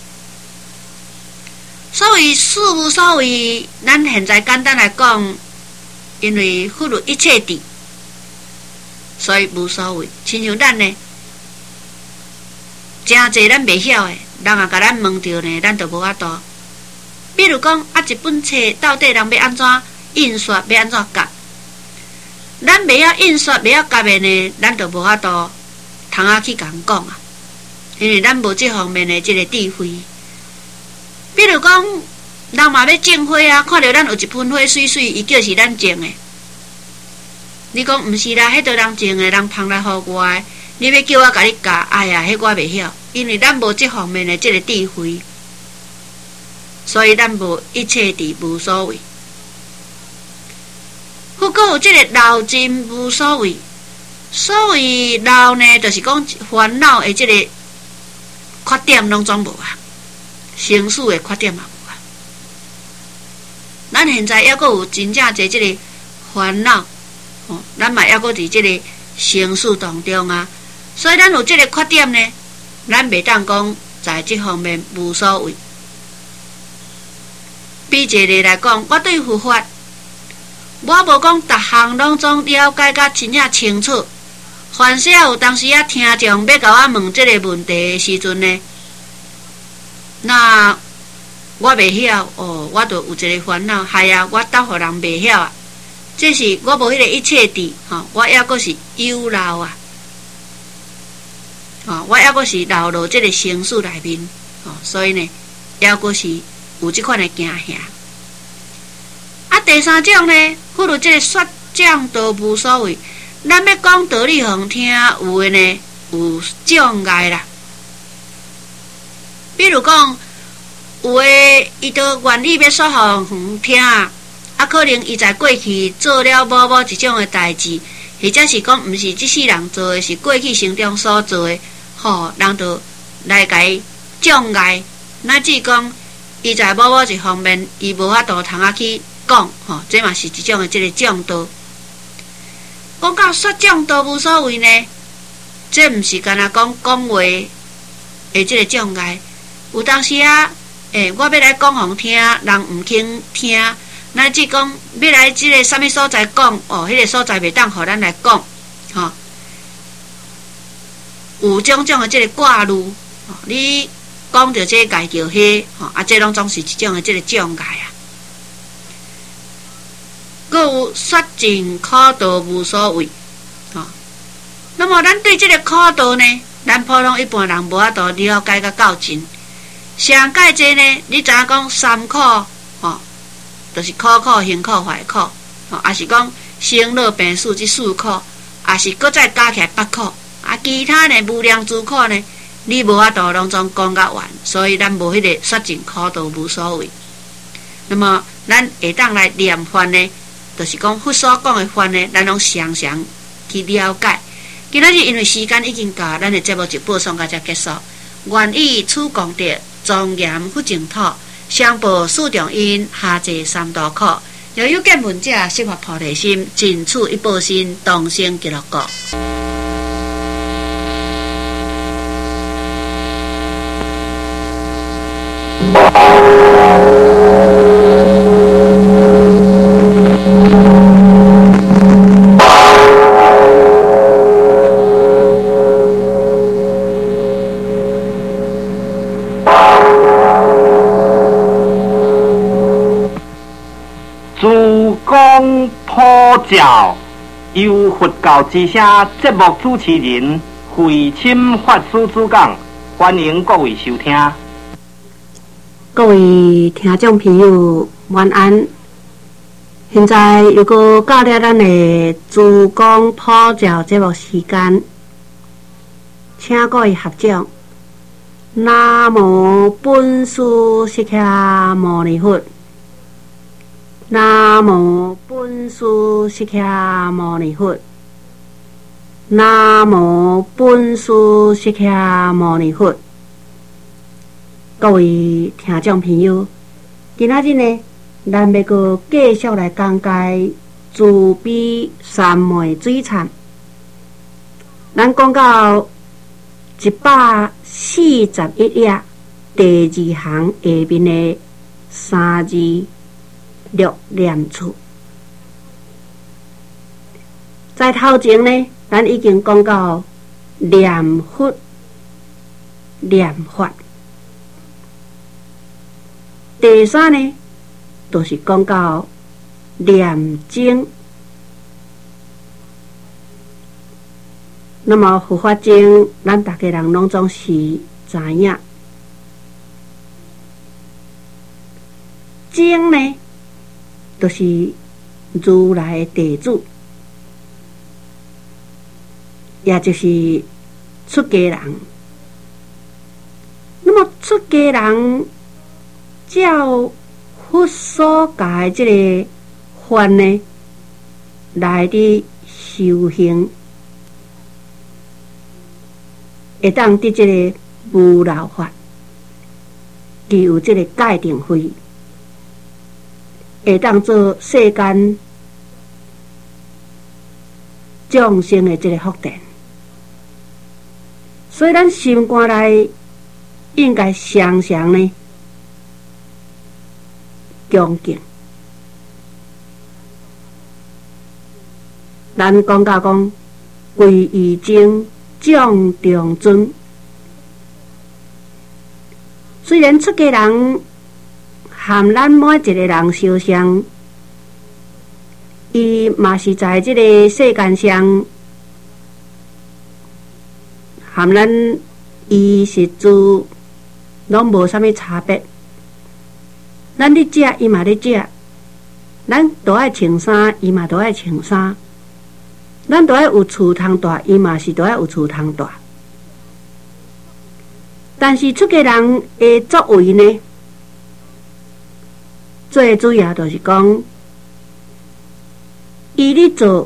所谓事无所为，咱现在简单来讲。因为佛有一切智，所以无所谓。亲像咱呢，真侪咱袂晓的，人也甲咱问着呢，咱就无法度。比如讲啊，一本册到底人要安怎印刷，要安怎夹？咱袂晓印刷，袂晓夹的呢，咱就无法度通啊去甲人讲啊，因为咱无这方面的这个智慧。比如讲。人嘛要种花啊，看到咱有一盆花水水，伊叫是咱种的。你讲毋是啦，迄都人种的，人捧来互我的，你要叫我甲你教，哎呀，迄我袂晓，因为咱无这方面的这个智慧，所以咱无一切智无所谓。不过有这个老真无所谓，所谓老呢，就是讲烦恼的这个缺点拢总无啊，生死的缺点嘛。咱现在还阁有真正侪即个烦恼，咱嘛还阁伫即个生死当中啊，所以咱有即个缺点呢，咱袂当讲在即方面无所谓。比一例来讲，我对佛法，我无讲逐项拢总了解甲真正清楚。凡是有当时啊听众要甲我问即个问题的时阵呢，那我袂晓我就有一个烦恼，系啊，我答互人袂晓啊，这是我无迄个一切智我还阁是有漏啊，我还阁是流落这个生死内面所以呢，还阁是有这款的惊吓。啊，第三种呢，不如这个说讲都无所谓，咱要讲道理互人听，有的呢有障碍啦，比如讲。有诶，伊都愿意要说互人听啊，可能伊在过去做了某一种诶代志，或者是讲毋是即世人做诶，是过去生中所做诶，人就来甲伊障碍，乃至讲伊在某一方面，伊无法度通啊去讲，这嘛是一种诶即个障道。讲到说障道无所谓呢，这毋是干那讲话诶即个障碍，有当时啊。我要来讲互听，人毋肯听， 乃至讲要来即个啥物所在讲哦，迄个所在袂当互咱来讲，吼。有种种的即个挂路，你讲着这个叫迄，这拢总是一种的即个障碍啊。佫有说尽苦道无所谓，那么咱对即个苦道呢，咱普通一般人无法度了解甲到尽。上界济呢，你知影讲三苦，就是苦苦、行苦、坏苦，也是讲生老病死这四苦，也是搁再加起来八苦。其他呢无量诸苦呢，你无法度拢总讲甲完，所以咱无迄个说尽苦道无所谓。那么咱会当来念法呢，就是讲佛所讲的法呢，咱拢常常去了解。今仔日因为时间已经到，咱的节目就播送到这结束。愿以此功德，庄严佛净土，上报四重因，下济三途苦。若有见闻者，悉发菩提心，尽此一报身，同生极乐国。 诸公普照，由佛教之声节目主持人慧钦法师主讲，欢迎各位收听。 各位听众朋友，晚安。现在又搁到了咱的诸公普照节目时间，请各位合掌。南无本师释迦牟尼佛。南无本师释迦牟尼佛。南无本师释迦牟尼佛。各位听众朋友，今仔日呢，咱要搁继续来讲解慈悲三昧水忏。咱讲到141页第2行下面的3字六念处。在头前呢，咱已经讲到念佛、念法。第3呢，就是讲到念经。那么佛法经，咱大家人拢总是知影。经呢，就是如来的弟子，也就是出家人。那么出家人照佛所教的这个法呢，来的修行，会当得这个无漏法，具有这个戒定慧，会当做世间众生的这个福田。所以咱心肝内应该常常呢恭敬。咱讲到讲归于精，降中尊。虽然出家人含咱每一个人相像，伊嘛是在这个世间上含咱伊是主拢无啥物差别。咱咧食，伊嘛咧食；咱都爱穿衫，伊嘛都爱穿衫；咱都爱有厝通住，伊嘛是都爱有厝通住。但是出家人的作为呢，最主要就是讲，伊咧做，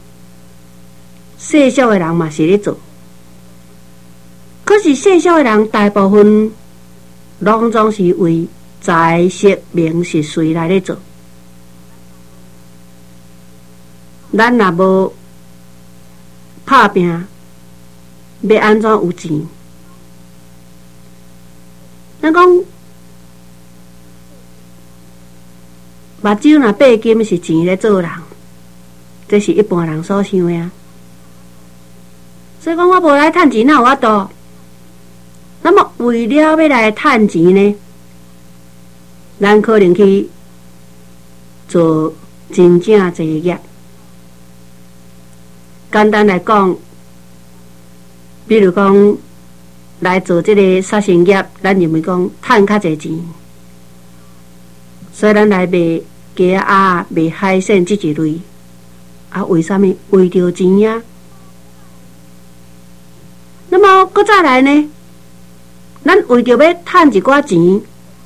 世俗的人嘛是咧做。可是世俗的人大部分拢总是为财色名食睡来咧做。咱若无拍拼，要安怎有钱？咱讲目睭若八金是钱咧做人，这是一般人所想的啊。所以讲我无来趁钱，哪有法度？那么为了要来趁钱呢，咱可能去做真正职业。简单来讲，比如讲来做这个杀生业，咱认为讲趁较侪钱，所以咱来卖鸡鸭、卖海鲜这一类。啊，为什么？为着钱呀。那么，搁再来呢？咱为着要趁一寡钱，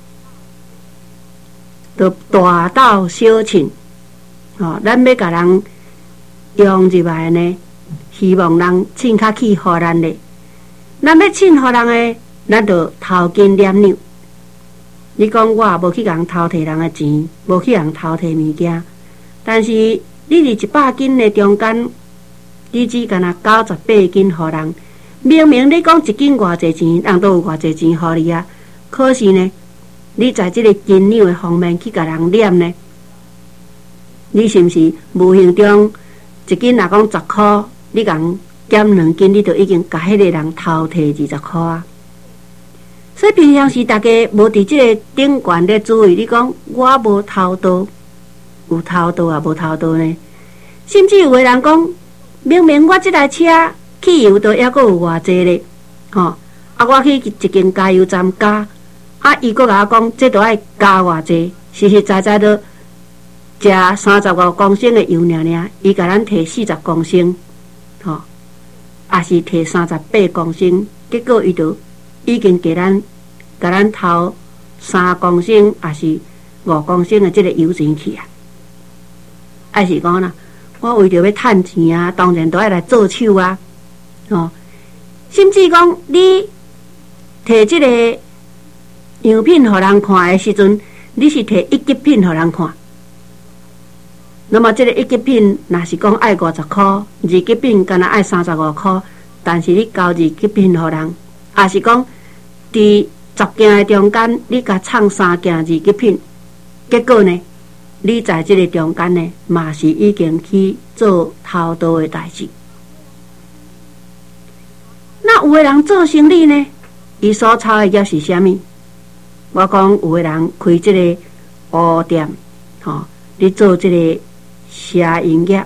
就大斗小情，咱要甲人用入来呢，希望人凊较去互咱咧。咱要凊互人诶，咱就头金脸扭。你讲我无去人偷摕人诶钱，无去人偷摕物件，但是你伫100斤诶中间，你只干那98斤互人。明明你讲一斤偌济钱，人都有偌济钱互你啊。可是呢，你在这个斤两的方面去甲人念呢，你是毋是无形中一斤若讲10块，你讲减2斤，你就已经甲迄个人偷摕20块啊？所以平常时大家无伫这个顶悬咧注意，你讲我无偷盗，有偷盗啊，无偷盗呢？甚至有个人讲，明明我这台车汽油都还阁有偌济咧，我去一间加油站加，伊阁甲我讲，这都爱加偌济，实实在在都食35公升的油尔，伊甲咱摕40公升，也是摕38公升，结果伊就已经甲咱偷3公升，也是5公升的这个油钱去啊！还是讲啦，我为着要趁钱啊，当然都爱来做手啊！甚至讲你摕这个样品互人看的时阵，你是摕一级品互人看。那么这个一级品，若是讲爱50块，二级品敢若爱35块，但是你交二级品互人，也是讲伫10件的中间，你甲创3件二级品，结果呢，你在这个中间呢，嘛是已经去做偷盗的代志。那有的人做生意呢，伊所操的业是啥物？我讲有的人开这个乌店，你做这个社营业。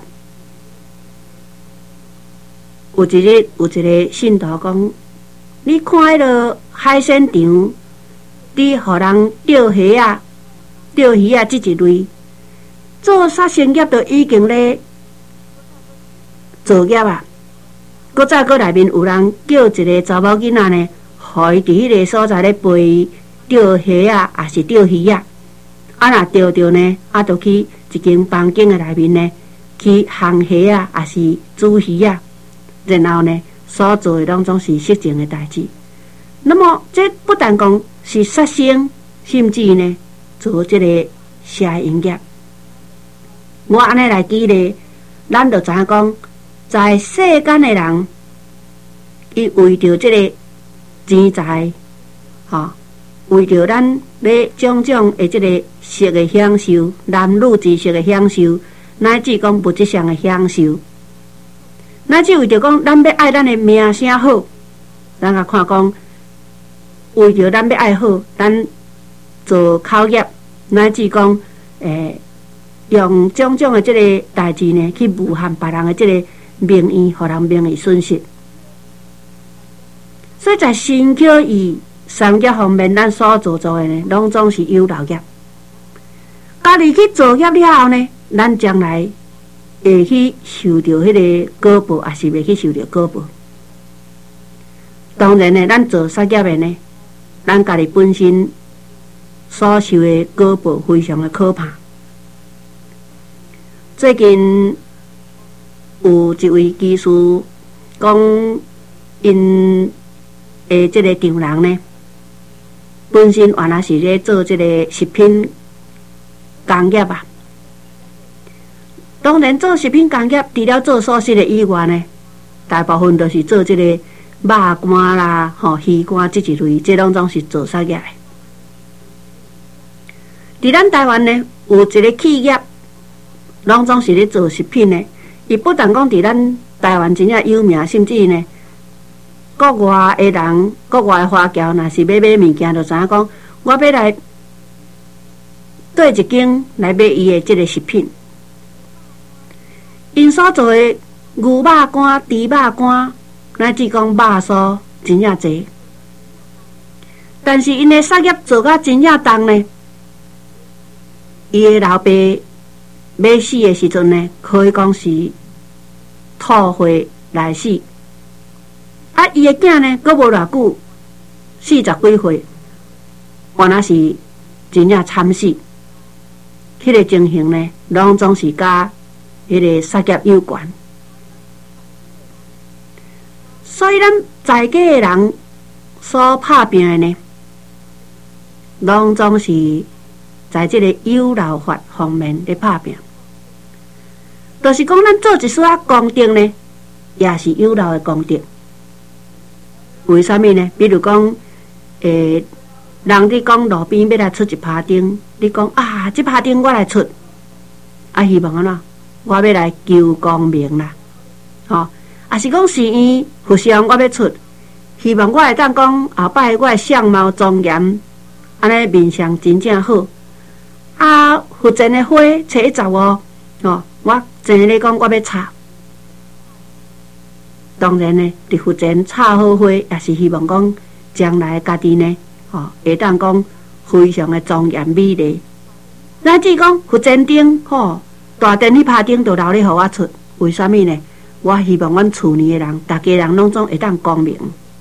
有一日有一个信徒讲，你看迄个海鲜场，你互人钓虾啊、钓鱼啊这一类，做杀生业都已经咧做业啊。搁再搁内面有人叫一个查某囡仔呢，互伊伫迄个所在咧陪钓虾啊，也是钓鱼啊。若钓着呢，就去一间房间的内面呢，去烘虾啊，也是煮鱼啊。然后呢，所做的拢总是色情的代志。那么这不但讲是杀生，甚至呢做这个社营业。我安尼来举例，咱就知影讲，在世间的人，伊为着这个钱财，为着咱要种种的这个色的享受，男女之色的享受，乃至讲物质上的享受，乃至为着讲咱要爱咱的名声好，咱也看讲，为着咱要爱好，咱做口业，乃至讲用种种的这个代志呢，去污害别人的这个名誉，互人名誉损失。所以在身口意三业方面，咱所做的呢，拢总是有漏业。家己去做业了后呢，咱将来会去受到迄个果报，还是袂去受到果报？当然呢，咱做杀业的呢，咱家己本身所受的果报非常的可怕。最近有一位技师讲，因的这个厂人呢，本身原来是咧做这个食品工业啊。当然，做食品工业除了做素食的以外呢，大部分都是做这个肉干啦、鱼干这一类，这拢总是做杀业的。伫咱台湾呢， 有一个企业，拢总是咧做食品的。伊不但讲伫咱台湾真正有名，甚至呢，国外的人、国外的华侨，若是要买物件，就知影讲，我要来对一间来买伊的即个食品。因所做的牛肉干、猪肉干，乃至讲肉酥，真正侪。但是因的产业做甲真正重呢，伊的老爸要死的时阵呢，可以讲是吐血来死。啊，伊的囝呢，阁无偌久，40几岁，原来是真正惨死。迄个情形呢，拢总是甲迄个产业有关。所以咱在地的人所拍拼的呢，拢总是在这个有劳法方面咧拍拼。就是讲，咱做一丝功德呢，也是有劳的功德。为什么呢？比如讲，人伫讲路边要来出一拍灯，你讲啊，这拍灯我来出，啊，希望安怎？我要来求光明啦，吼，啊是讲寺院佛像我要出，希望我会当讲后摆我的相貌庄严，安尼面相真正好。啊，佛前的花找一十哦，我真咧讲我要插。当然呢，伫佛前插好花，也是希望讲将来家己呢，会当讲非常的庄严美丽。乃至讲佛前灯，大灯去拍灯，就留咧，互我出。为什么呢？我希望阮厝里的人，大家人拢总会当光明。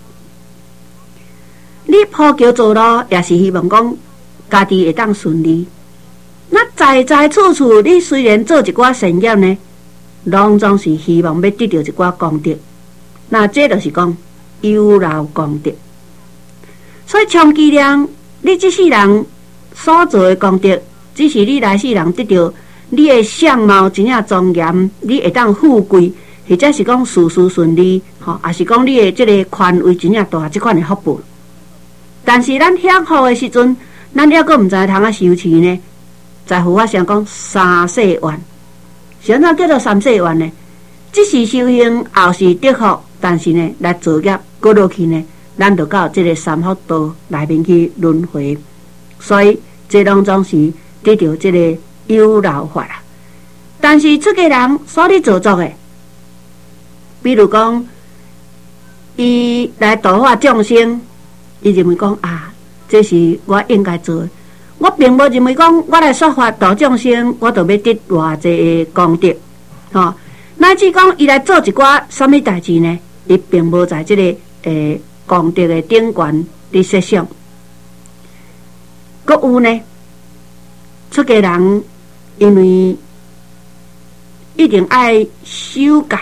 你铺桥造路，也是希望讲家己会当顺利。那在在处处，你虽然做一寡善业呢，拢总是希望要得到一寡功德。那这就是讲有劳功德。所以充其量，你这世人所做的功德，只是你来世人得到你的相貌真正庄严，你会当富贵，或者是讲事事顺利，也是讲你的这个权位真正大，这款的福报。但是咱享福的时阵，咱还阁唔知通修持呢。在佛法上讲三世愿，啥叫做三世愿呢？即是修行，后是得福，但是呢，来造业过落去呢，咱就到这个三福道内面去轮回。所以这拢总是得到这个有劳法啦。但是出家人所咧做作的，比如讲，伊来度化众生，伊认为讲啊，这是我应该做的。我并无认为讲，我来说法度众生，我就要得偌济的功德，乃至讲伊来做一寡什么代志呢？伊并无在这个功德的顶悬伫设想。阁有呢，出家人因为一定爱修戒，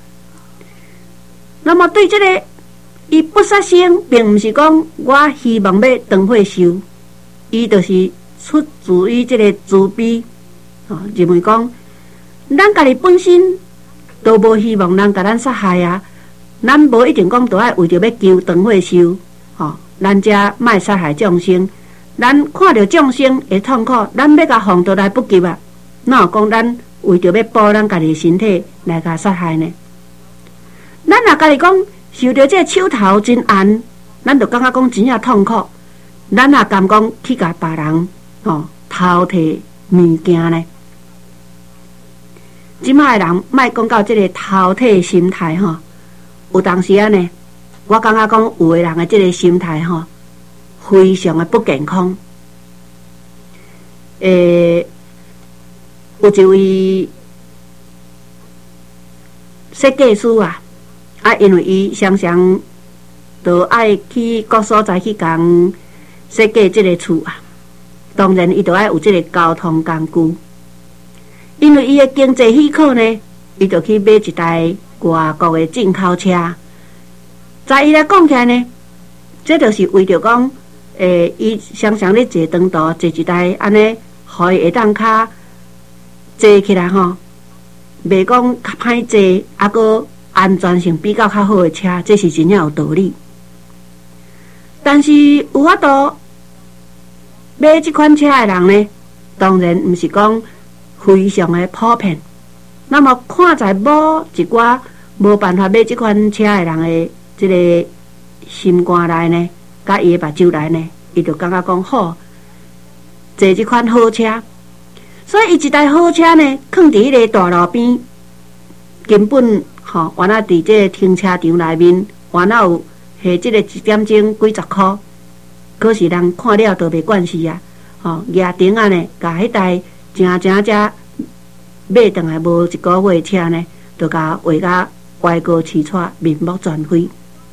那么对这个伊不杀生，并不是讲我希望要长岁修。伊就是出自于这个慈悲，认为讲，咱家己本身都无希望人甲咱杀害啊，咱无一定讲都爱为着要求长岁修，咱才莫杀害众生。咱看到众生会痛苦，咱要甲防都来不及啊！哪有讲咱为着要保咱家己身体来甲杀害呢？咱若家己讲受到这个手头真暗，咱就感觉讲真正痛苦。咱也敢讲去甲别人偷摕物件呢？即摆的人莫讲到即个偷摕心态有当时呢，我感觉讲有的人的即个心态非常的不健康。有一位设计师因为伊常常都爱去各所在去讲。设计这个厝当然伊就爱有这个交通工具，因为伊的经济许可呢，伊就去买一台外国的进口车。在伊来讲起来呢，这就是为着讲，伊常常咧坐长途，坐一台安尼，互伊会当较坐起来袂讲较歹坐，啊个安全性比较较好的车，这是真正有道理。但是有法度买这款车的人呢， 当然毋是讲非常的普遍。那么看在某一寡无办法买即款车的人的即个心肝内呢，甲伊的目睭内呢，伊就感觉讲好，坐即款好车。所以伊一台好车呢，放伫迄个大路边，根本原来伫即个停车场内面，原来有下即个1点钟几十箍，可是人看了都袂惯势啊！举顶啊呢，甲迄台正买转来无一个月的车呢，就甲画甲歪高起错，面目全非。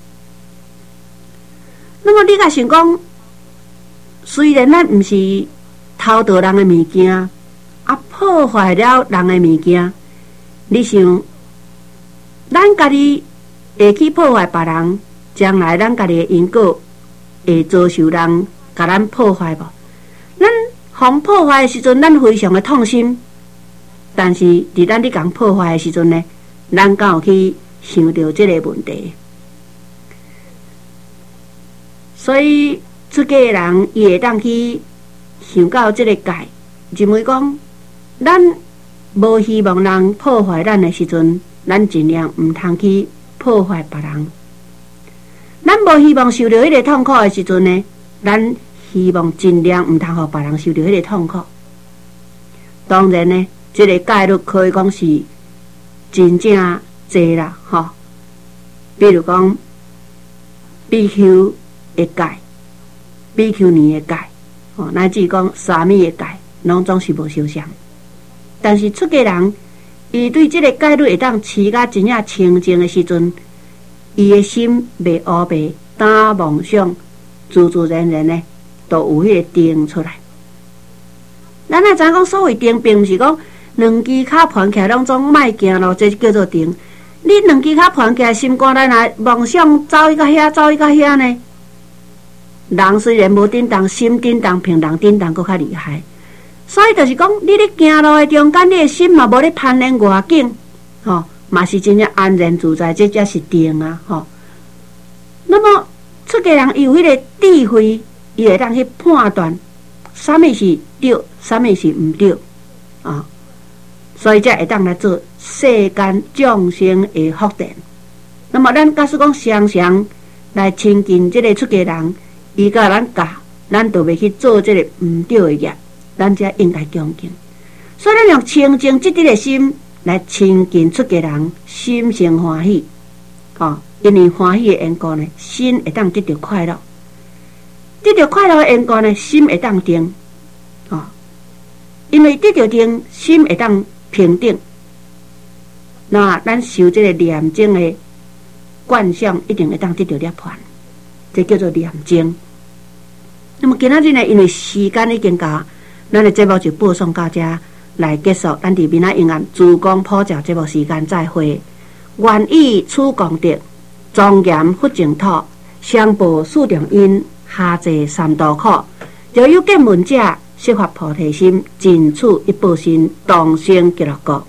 那么你甲想讲，虽然咱毋是偷盗人的物件，破坏了人的物件，你想，咱家己会去破坏别人，将来咱家己的因果会遭受人甲咱破坏无？咱互破坏的时阵，咱非常的痛心。但是伫咱咧讲破坏的时阵呢，咱敢有去想到这个问题？所以出家的人伊会当去想到这个界，认为讲，咱无希望人破坏咱的时阵，咱尽量毋通去破坏别人。咱无希望受到迄个痛苦的时阵呢，咱希望尽量毋通互别人受到迄个痛苦。当然呢，这个戒律可以讲是真正济啦，比如讲比丘的戒、比丘尼的戒，乃至讲沙弥的戒，拢总是无相像。但是出家人，伊对这个戒律会当持甲真正清净的时阵，伊的心袂乌白，打妄想，自自然然呢，都有迄个定出来。咱也知讲，所谓定，并毋是讲两只脚盘起来拢总莫行咯，这叫做定。你两只脚盘起来，心肝内若妄想走伊到遐，走伊到遐呢？人虽然无颠动，心颠动，平人颠动，搁较厉害。所以就是讲，你咧行路的中间，你的心嘛无咧攀恋外境，嘛是真正安然自在，这才是定啊，那么出家人有迄个智慧，伊会当去判断，啥物是对，啥物是毋对啊，所以才会当来做世间众生的福田。那么咱假使讲常常来亲近这个出家人，伊甲咱教，咱就袂去做这个毋对的业。咱才应该恭敬，所以咱用清净积德的心来亲近出家人，心生欢喜，因为欢喜的缘故呢，心会当得到快乐，得到快乐的缘故呢，心会当定，因为得到定，心会当平定。那咱受这个念经的观想，一定会当得到涅槃，这叫做念经。那么今仔日呢，因为时间已经到。咱的节目就播送到这来结束，咱伫明仔永安珠光普照节目时间再会。愿以此功德，庄严佛净土，相报四重因，下济三途苦。若有见闻者，悉发菩提心，尽此一报身，同生极乐国。